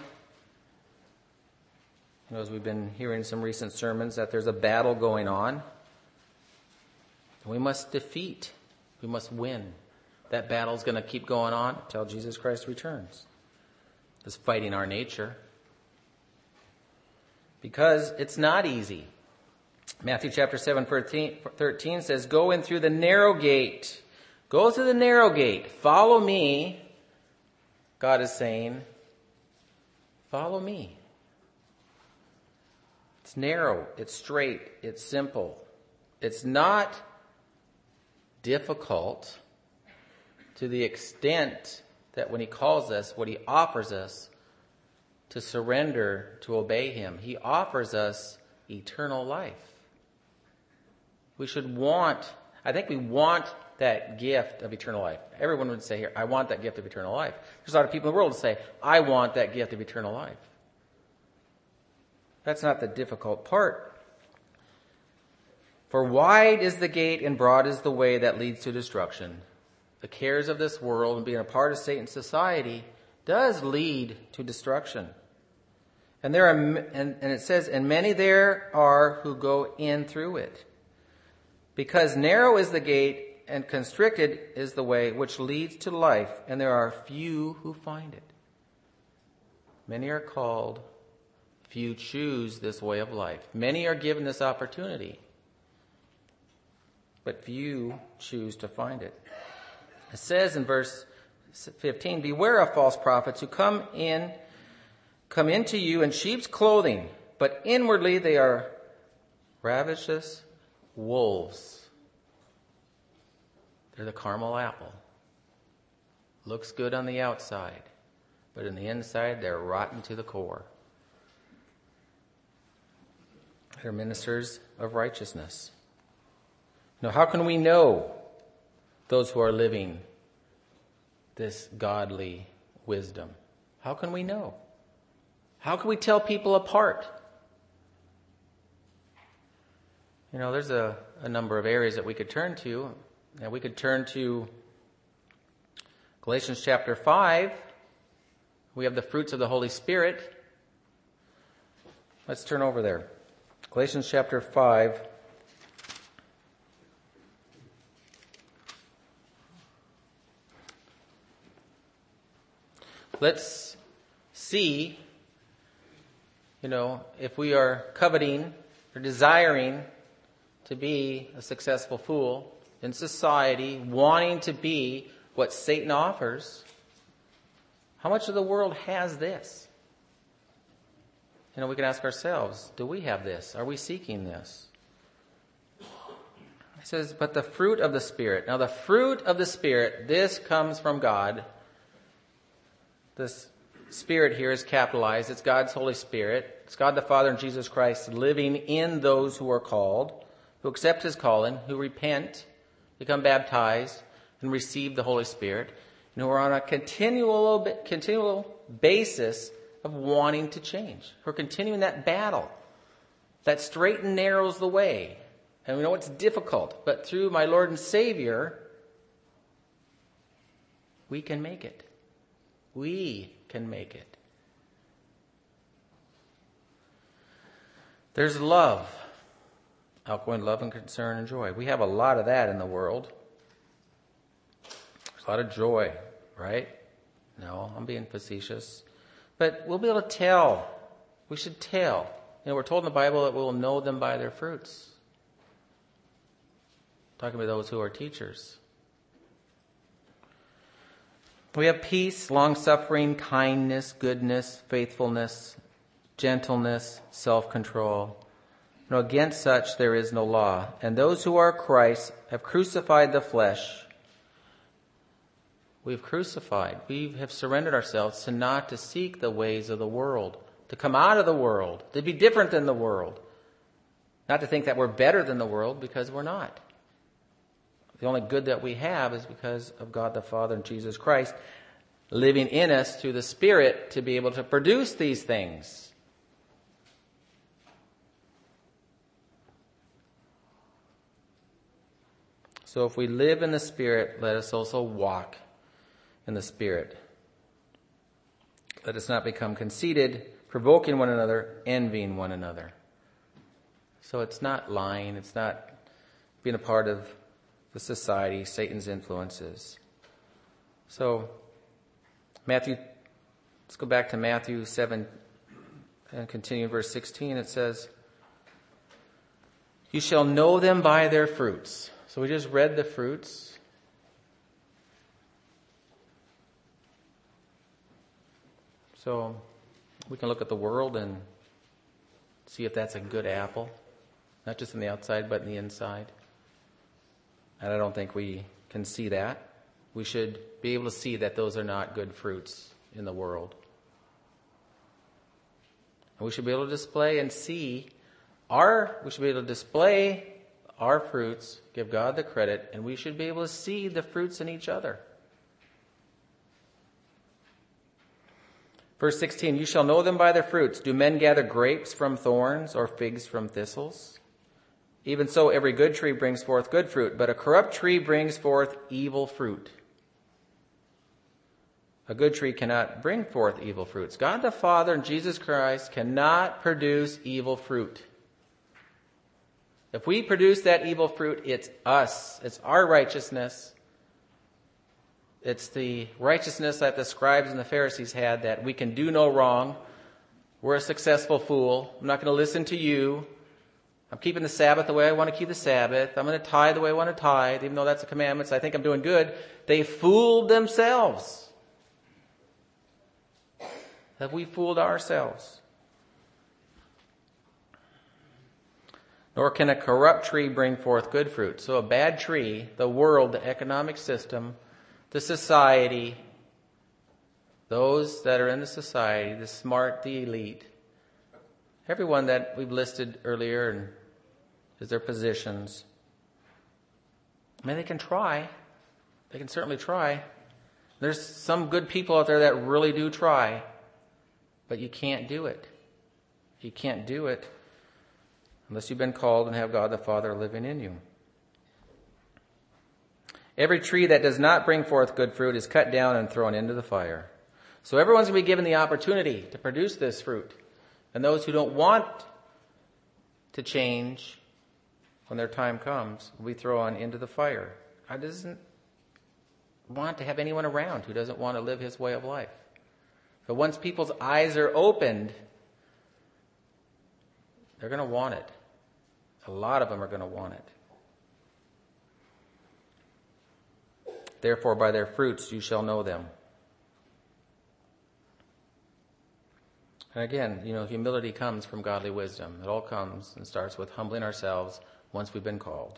as we've been hearing some recent sermons, that there's a battle going on. We must defeat. We must win. That battle's going to keep going on until Jesus Christ returns. It's fighting our nature. Because it's not easy. Matthew chapter 7:13 says, go in through the narrow gate. Go through the narrow gate. Follow me. God is saying, follow me. It's narrow. It's straight. It's simple. It's not difficult to the extent that when he calls us, what he offers us to surrender, to obey him. He offers us eternal life. We should want, I think we want that gift of eternal life. Everyone would say here, I want that gift of eternal life. There's a lot of people in the world who say, I want that gift of eternal life. That's not the difficult part. For wide is the gate and broad is the way that leads to destruction. The cares of this world and being a part of Satan's society does lead to destruction. And there are, and it says, and many there are who go in through it. Because narrow is the gate and constricted is the way which leads to life, and there are few who find it. Many are called, few choose this way of life. Many are given this opportunity, but few choose to find it. It says in verse 15, beware of false prophets who come into you in sheep's clothing, but inwardly they are ravenous wolves. They're the caramel apple. Looks good on the outside, but in the inside they're rotten to the core. They're ministers of righteousness. Now, how can we know those who are living this godly wisdom? How can we know? How can we tell people apart? There's a number of areas that we could turn to. And we could turn to Galatians chapter 5. We have the fruits of the Holy Spirit. Let's turn over there. Galatians chapter 5. Let's see, if we are coveting or desiring to be a successful fool in society, wanting to be what Satan offers, how much of the world has this? We can ask ourselves, do we have this? Are we seeking this? It says, but the fruit of the Spirit. Now the fruit of the Spirit, this comes from God. This Spirit here is capitalized. It's God's Holy Spirit. It's God the Father and Jesus Christ living in those who are called, who accept his calling, who repent, become baptized, and receive the Holy Spirit, and who are on a continual basis of wanting to change. Who are continuing that battle that straight and narrows the way. And we know it's difficult, but through my Lord and Savior, we can make it. We can make it. There's love. Outgoing love and concern and joy. We have a lot of that in the world. There's a lot of joy, right? No, I'm being facetious. But we'll be able to tell. We should tell. We're told in the Bible that we'll know them by their fruits. Talking about those who are teachers. We have peace, long-suffering, kindness, goodness, faithfulness, gentleness, self-control. Against such there is no law. And those who are Christ have crucified the flesh. We've crucified. We have surrendered ourselves to not to seek the ways of the world, to come out of the world, to be different than the world. Not to think that we're better than the world, because we're not. The only good that we have is because of God the Father and Jesus Christ living in us through the Spirit to be able to produce these things. So if we live in the Spirit, let us also walk in the Spirit. Let us not become conceited, provoking one another, envying one another. So it's not lying, it's not being a part of the society, Satan's influences. So let's go back to Matthew 7 and continue in verse 16. It says, "You shall know them by their fruits." So we just read the fruits. So we can look at the world and see if that's a good apple, not just on the outside, but in the inside. And I don't think we can see that. We should be able to see that those are not good fruits in the world. And we should be able to display and see we should be able to display our fruits, give God the credit, and we should be able to see the fruits in each other. Verse 16, "You shall know them by their fruits. Do men gather grapes from thorns or figs from thistles? Even so, every good tree brings forth good fruit, but a corrupt tree brings forth evil fruit. A good tree cannot bring forth evil fruits." God the Father and Jesus Christ cannot produce evil fruit. If we produce that evil fruit, it's us. It's our righteousness. It's the righteousness that the scribes and the Pharisees had, that we can do no wrong. We're a successful fool. I'm not going to listen to you. I'm keeping the Sabbath the way I want to keep the Sabbath. I'm going to tithe the way I want to tithe, even though that's a commandment, so I think I'm doing good. They fooled themselves. Have we fooled ourselves? Nor can a corrupt tree bring forth good fruit. So a bad tree, the world, the economic system, the society, those that are in the society, the smart, the elite, everyone that we've listed earlier and is their positions. I mean, they can try. They can certainly try. There's some good people out there that really do try, but you can't do it. You can't do it unless you've been called and have God the Father living in you. Every tree that does not bring forth good fruit is cut down and thrown into the fire. So everyone's going to be given the opportunity to produce this fruit. And those who don't want to change when their time comes will be thrown into the fire. God doesn't want to have anyone around who doesn't want to live his way of life. But once people's eyes are opened, they're going to want it. A lot of them are going to want it. Therefore, by their fruits you shall know them. And again, humility comes from godly wisdom. It all comes and starts with humbling ourselves once we've been called.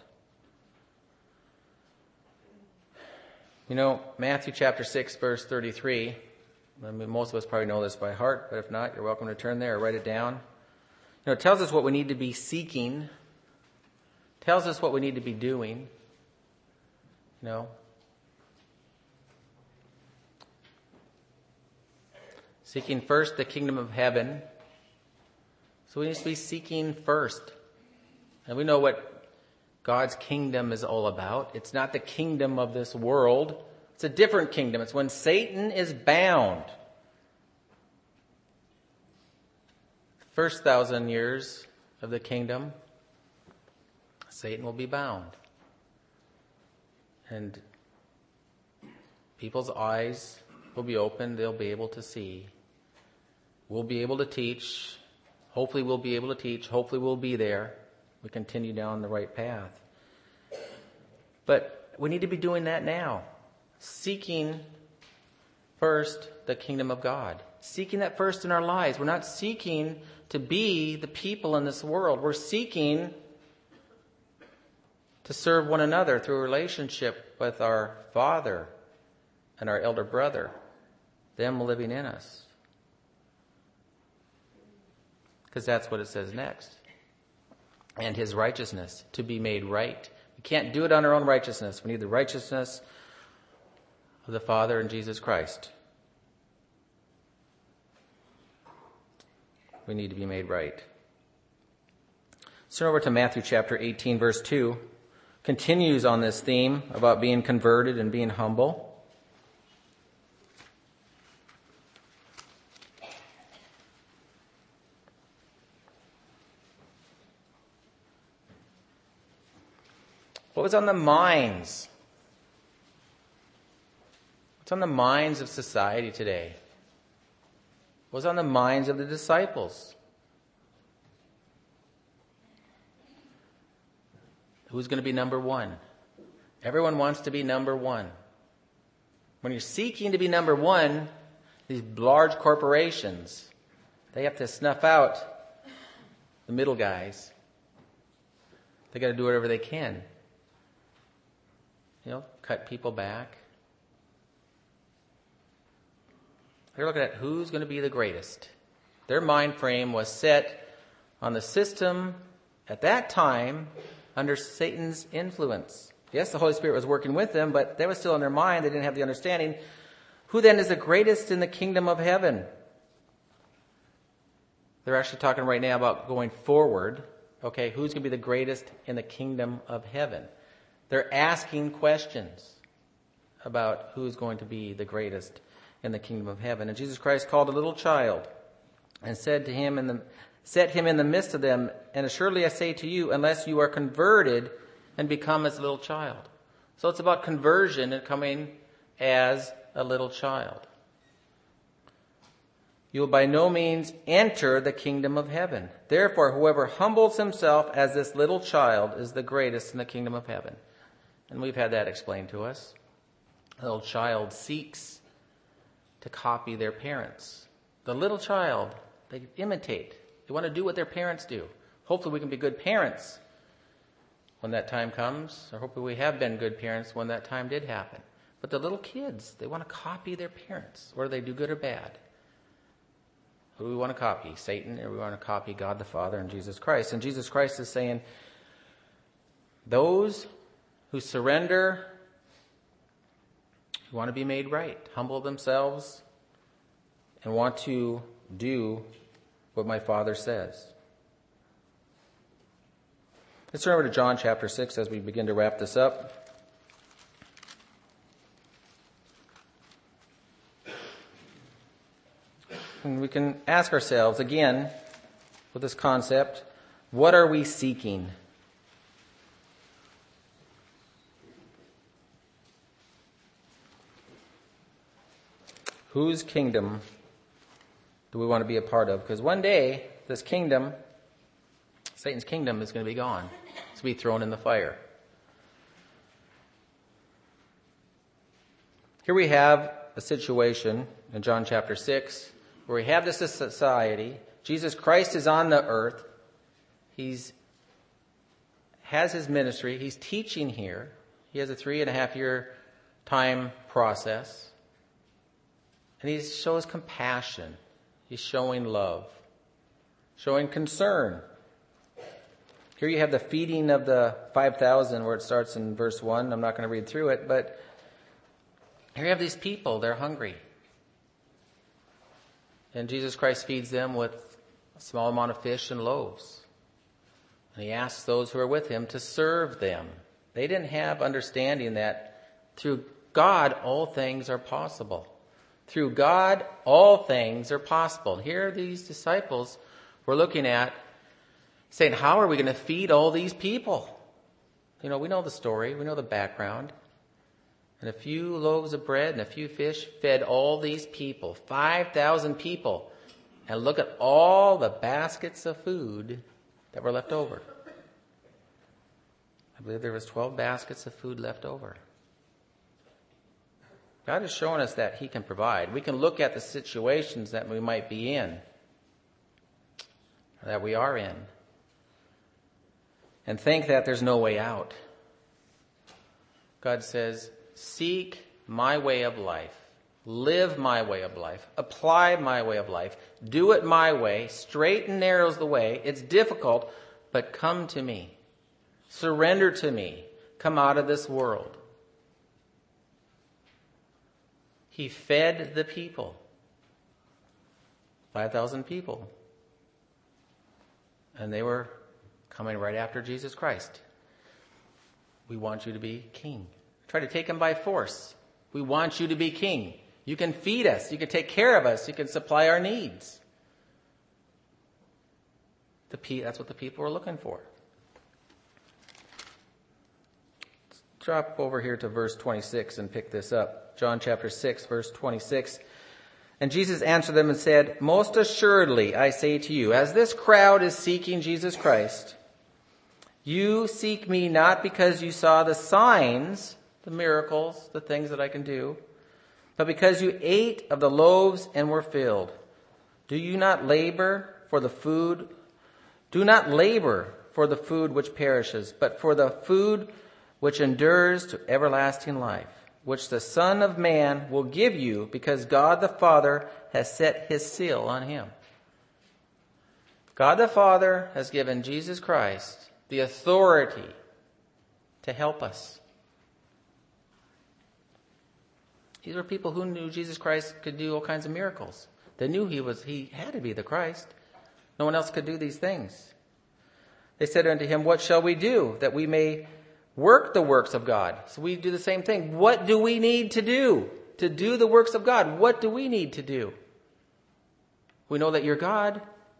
Matthew chapter 6, verse 33. I mean, most of us probably know this by heart, but if not, you're welcome to turn there or write it down. It tells us what we need to be seeking. Tells us what we need to be doing. Seeking first the kingdom of heaven. So we need to be seeking first. And we know what God's kingdom is all about. It's not the kingdom of this world. It's a different kingdom. It's when Satan is bound. First 1,000 years of the kingdom, Satan will be bound. And people's eyes will be opened. They'll be able to see. We'll be able to teach. Hopefully we'll be able to teach. Hopefully we'll be there. We continue down the right path. But we need to be doing that now. Seeking first the kingdom of God. seeking that first in our lives. We're not seeking to be the people in this world. We're seeking to serve one another through a relationship with our Father and our elder brother, them living in us. Because that's what it says next. And his righteousness, to be made right. We can't do it on our own righteousness. We need the righteousness of the Father and Jesus Christ. We need to be made right. Let's turn over to Matthew chapter 18, verse 2. Continues on this theme about being converted and being humble. What was on the minds? What's on the minds of society today? What was on the minds of the disciples? Who's going to be number one? Everyone wants to be number one. When you're seeking to be number one, these large corporations, they have to snuff out the middle guys. They got to do whatever they can. Cut people back. They're looking at who's going to be the greatest. Their mind frame was set on the system at that time under Satan's influence. Yes, the Holy Spirit was working with them, but that was still in their mind. They didn't have the understanding. Who then is the greatest in the kingdom of heaven? They're actually talking right now about going forward. Okay, who's going to be the greatest in the kingdom of heaven? They're asking questions about who's going to be the greatest in the kingdom of heaven. And Jesus Christ called a little child and said to him set him in the midst of them, and assuredly I say to you, unless you are converted and become as a little child. So it's about conversion and coming as a little child. You will by no means enter the kingdom of heaven. Therefore, whoever humbles himself as this little child is the greatest in the kingdom of heaven. And we've had that explained to us. A little child seeks to copy their parents. The little child, they imitate. They want to do what their parents do. Hopefully we can be good parents when that time comes, or hopefully we have been good parents when that time did happen. But the little kids, they want to copy their parents, whether they do good or bad. Who do we want to copy? Satan, or we want to copy God the Father and Jesus Christ? And Jesus Christ is saying, those who surrender, who want to be made right, humble themselves, and want to do what my Father says. Let's turn over to John chapter 6 as we begin to wrap this up. And we can ask ourselves again with this concept, what are we seeking? Whose kingdom do we want to be a part of? Because one day, this kingdom, Satan's kingdom, is going to be gone. It's going to be thrown in the fire. Here we have a situation in John chapter 6 where we have this society. Jesus Christ is on the earth. Has his ministry. He's teaching here. He has a 3.5-year time process. And he shows compassion. He's showing love. Showing concern. Here you have the feeding of the 5,000 where it starts in verse 1. I'm not going to read through it, but here you have these people. They're hungry. And Jesus Christ feeds them with a small amount of fish and loaves. And he asks those who are with him to serve them. They didn't have understanding that through God all things are possible. Through God, all things are possible. Here these disciples were looking at, saying, how are we going to feed all these people? We know the story. We know the background. And a few loaves of bread and a few fish fed all these people, 5,000 people. And look at all the baskets of food that were left over. I believe there was 12 baskets of food left over. God is showing us that he can provide. We can look at the situations that we might be in, that we are in, and think that there's no way out. God says, seek my way of life. Live my way of life. Apply my way of life. Do it my way. Straight and narrow is the way. It's difficult, but come to me. Surrender to me. Come out of this world. He fed the people. 5,000 people. And they were coming right after Jesus Christ. We want you to be king. Try to take him by force. We want you to be king. You can feed us. You can take care of us. You can supply our needs. That's what the people were looking for. Let's drop over here to verse 26 and pick this up. John chapter 6, verse 26. And Jesus answered them and said, most assuredly, I say to you, as this crowd is seeking Jesus Christ, you seek me not because you saw the signs, the miracles, the things that I can do, but because you ate of the loaves and were filled. Do you not labor for the food? Do not labor for the food which perishes, but for the food which endures to everlasting life, which the Son of Man will give you, because God the Father has set his seal on him. God the Father has given Jesus Christ the authority to help us. These were people who knew Jesus Christ could do all kinds of miracles. They knew he had to be the Christ. No one else could do these things. They said unto him, what shall we do that we may work the works of God? So we do the same thing. What do we need to do the works of God? What do we need to do? We know that you're God.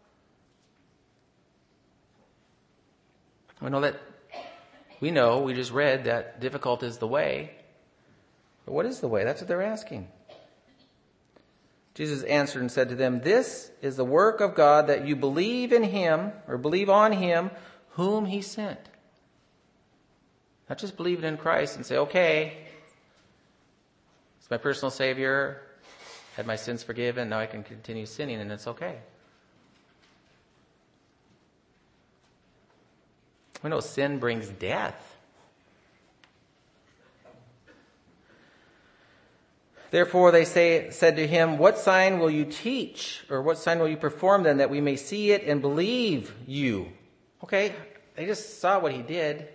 We just read that difficult is the way. But what is the way? That's what they're asking. Jesus answered and said to them, this is the work of God, that you believe in him, or believe on him whom he sent. Not just believing in Christ and say, okay, it's my personal Savior, had my sins forgiven, now I can continue sinning and it's okay. We know sin brings death. Therefore they said to him, what sign will you teach, or what sign will you perform then, that we may see it and believe you? Okay, they just saw what he did.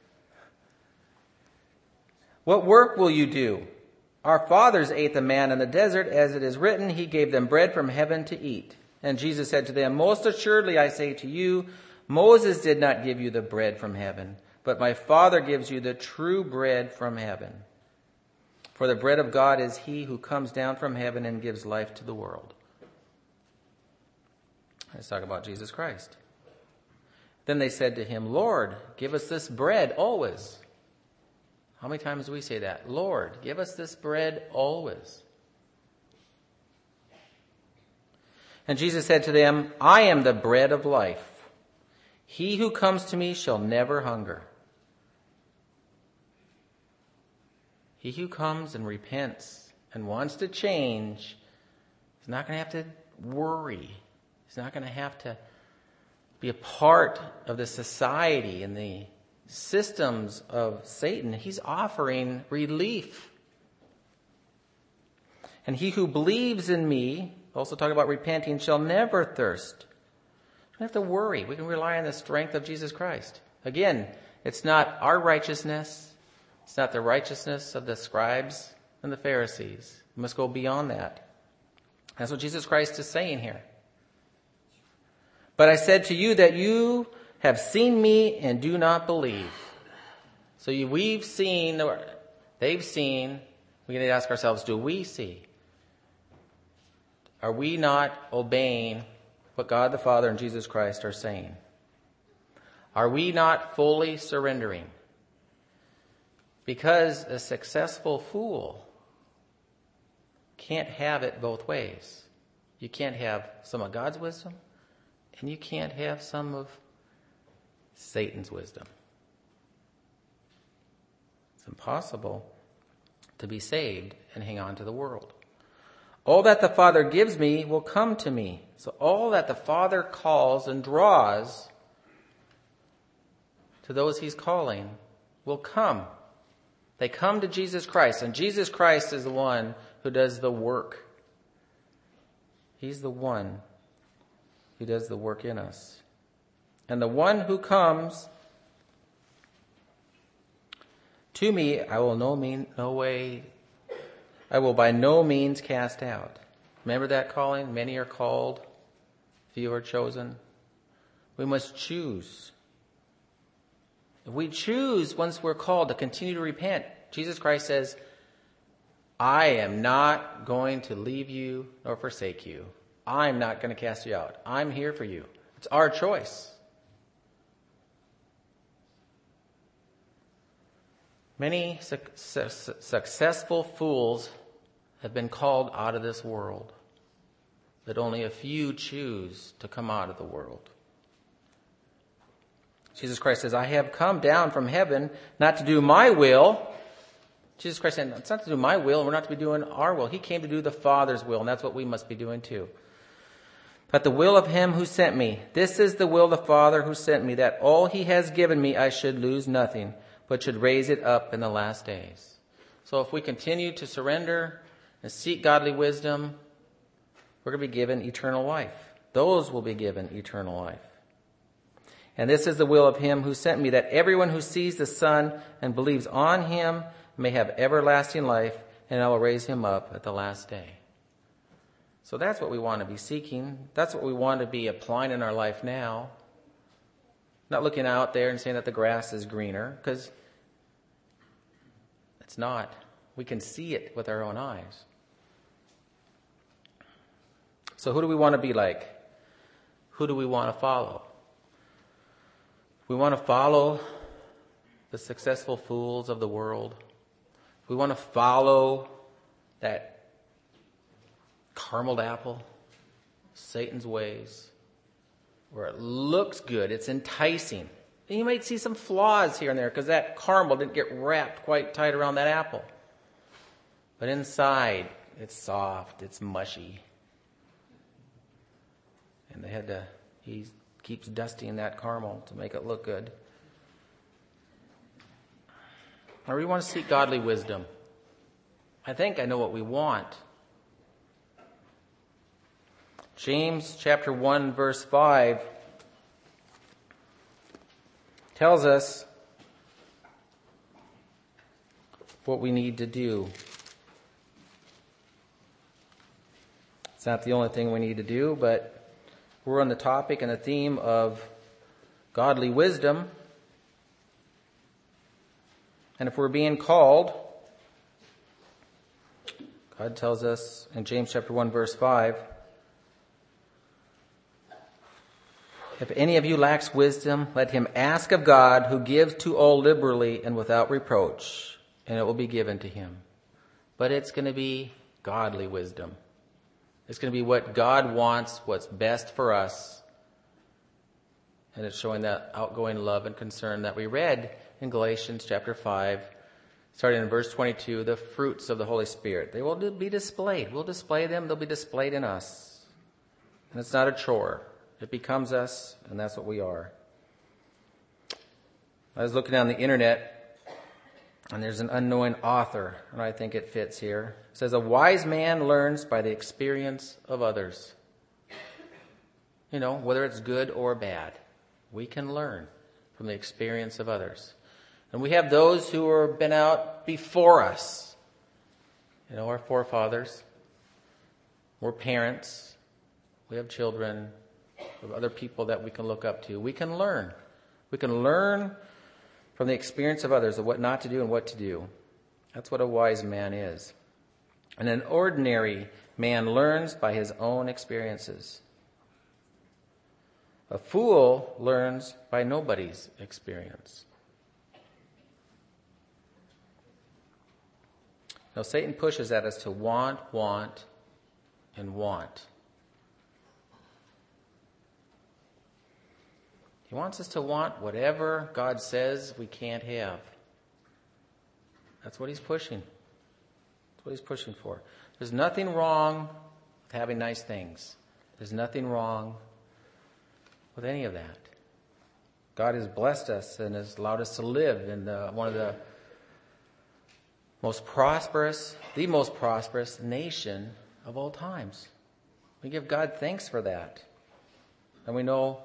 What work will you do? Our fathers ate the manna in the desert, as it is written, he gave them bread from heaven to eat. And Jesus said to them, most assuredly I say to you, Moses did not give you the bread from heaven, but my Father gives you the true bread from heaven. For the bread of God is he who comes down from heaven and gives life to the world. Let's talk about Jesus Christ. Then they said to him, Lord, give us this bread always. How many times do we say that? Lord, give us this bread always. And Jesus said to them, I am the bread of life. He who comes to me shall never hunger. He who comes and repents and wants to change is not going to have to worry. He's not going to have to be a part of the society and the systems of Satan. He's offering relief. And he who believes in me, also talk about repenting, shall never thirst. We don't have to worry. We can rely on the strength of Jesus Christ. Again, it's not our righteousness. It's not the righteousness of the scribes and the Pharisees. We must go beyond that. That's what Jesus Christ is saying here. But I said to you that you have seen me and do not believe. So we've seen, they've seen. We need to ask ourselves, do we see? Are we not obeying what God the Father and Jesus Christ are saying? Are we not fully surrendering? Because a successful fool can't have it both ways. You can't have some of God's wisdom, and you can't have some of Satan's wisdom. It's impossible to be saved and hang on to the world. All that the Father gives me will come to me. So all that the Father calls and draws to those he's calling will come. They come to Jesus Christ, and Jesus Christ is the one who does the work. He's the one who does the work in us. And the one who comes to me, I will by no means cast out. Remember that calling? Many are called, few are chosen. We must choose. If we choose, once we're called, to continue to repent, Jesus Christ says, I am not going to leave you nor forsake you. I'm not going to cast you out. I'm here for you. It's our choice. Many successful fools have been called out of this world, but only a few choose to come out of the world. Jesus Christ says, I have come down from heaven not to do my will. Jesus Christ said, it's not to do my will, and we're not to be doing our will. He came to do the Father's will, and that's what we must be doing too. But the will of him who sent me, this is the will of the Father who sent me, that all he has given me I should lose nothing, but should raise it up in the last days. So if we continue to surrender and seek godly wisdom, we're going to be given eternal life. Those will be given eternal life. And this is the will of him who sent me, that everyone who sees the Son and believes on him may have everlasting life, and I will raise him up at the last day. So that's what we want to be seeking. That's what we want to be applying in our life now. Not looking out there and saying that the grass is greener, because it's not. We can see it with our own eyes. So who do we want to be like? Who do we want to follow? We want to follow the successful fools of the world. We want to follow that caramel apple, Satan's ways, where it looks good, it's enticing. And you might see some flaws here and there because that caramel didn't get wrapped quite tight around that apple. But inside, it's soft, it's mushy. And he keeps dusting that caramel to make it look good. Or we want to seek godly wisdom. I think I know what we want. James chapter 1 verse 5 tells us what we need to do. It's not the only thing we need to do, but we're on the topic and the theme of godly wisdom. And if we're being called, God tells us in James chapter 1 verse 5, if any of you lacks wisdom, let him ask of God, who gives to all liberally and without reproach, and it will be given to him. But it's going to be godly wisdom. It's going to be what God wants, what's best for us. And it's showing that outgoing love and concern that we read in Galatians chapter 5, starting in verse 22, the fruits of the Holy Spirit. They will be displayed. We'll display them. They'll be displayed in us. And it's not a chore. It becomes us, and that's what we are. I was looking on the internet, and there's an unknown author, and I think it fits here. It says, a wise man learns by the experience of others. You know, whether it's good or bad, we can learn from the experience of others. And we have those who have been out before us. You know, our forefathers. We're parents. We have children. We have other people that we can look up to. We can learn. We can learn from the experience of others of what not to do and what to do. That's what a wise man is. And an ordinary man learns by his own experiences. A fool learns by nobody's experience. Now, Satan pushes at us to want, and want. He wants us to want whatever God says we can't have. That's what he's pushing. That's what he's pushing for. There's nothing wrong with having nice things. There's nothing wrong with any of that. God has blessed us and has allowed us to live in one of the most prosperous nation of all times. We give God thanks for that. And we know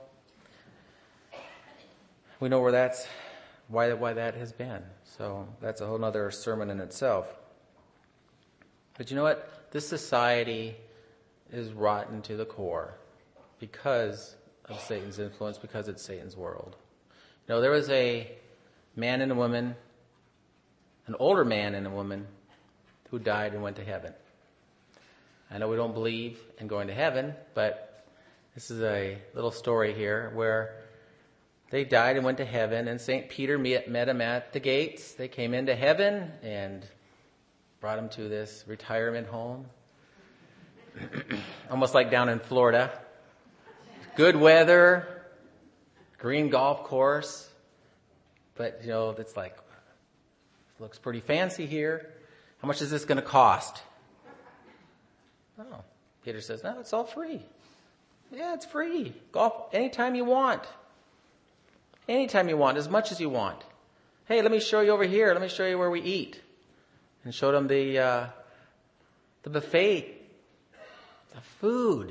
where that's why that has been. So that's a whole other sermon in itself. But you know what? This society is rotten to the core because of Satan's influence, because it's Satan's world. You know, there was a man and a woman, an older man and a woman, who died and went to heaven. I know we don't believe in going to heaven, but this is a little story here where they died and went to heaven, and St. Peter met them at the gates. They came into heaven and brought them to this retirement home, almost like down in Florida. Good weather, green golf course, but you know, it's like, looks pretty fancy here. How much is this going to cost? Oh, Peter says, no, it's all free. Yeah, it's free. Golf anytime you want. Anytime you want, as much as you want. Hey, let me show you over here. Let me show you where we eat. And showed him the buffet, the food.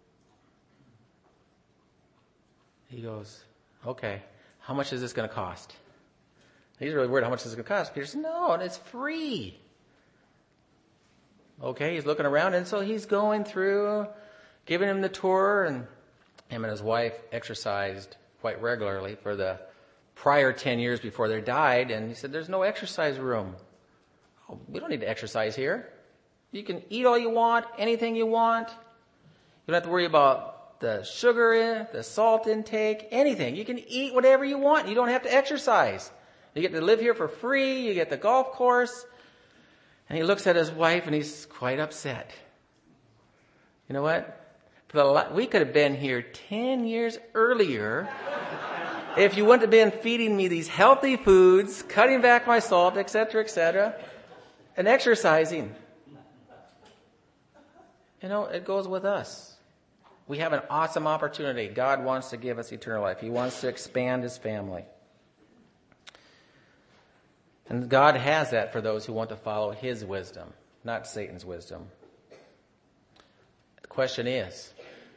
He goes, okay, how much is this going to cost? He's really worried how much this is going to cost. Peter says, no, it's free. Okay, he's looking around, and so he's going through, giving him the tour, and him and his wife exercised quite regularly for the prior 10 years before they died, and he said, there's no exercise room. Oh, we don't need to exercise here. You can eat all you want, anything you want. You don't have to worry about the sugar, the salt intake, anything. You can eat whatever you want. You don't have to exercise. You get to live here for free. You get the golf course. And he looks at his wife and he's quite upset. You know what? We could have been here 10 years earlier if you wouldn't have been feeding me these healthy foods, cutting back my salt, etc., and exercising. You know, it goes with us. We have an awesome opportunity. God wants to give us eternal life. He wants to expand his family. And God has that for those who want to follow his wisdom, not Satan's wisdom. The question is,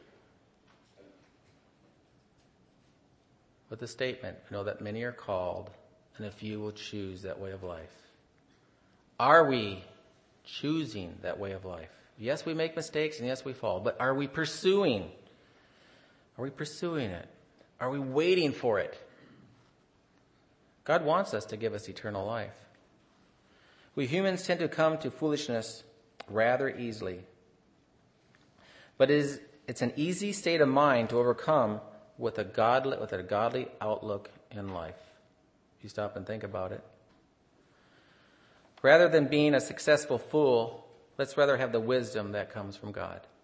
with the statement, we know that many are called and a few will choose that way of life. Are we choosing that way of life? Yes, we make mistakes and yes, we fall, but are we pursuing? Are we pursuing it? Are we waiting for it? God wants us to give us eternal life. We humans tend to come to foolishness rather easily. But it's an easy state of mind to overcome with a godly outlook in life. If you stop and think about it. Rather than being a successful fool, let's rather have the wisdom that comes from God.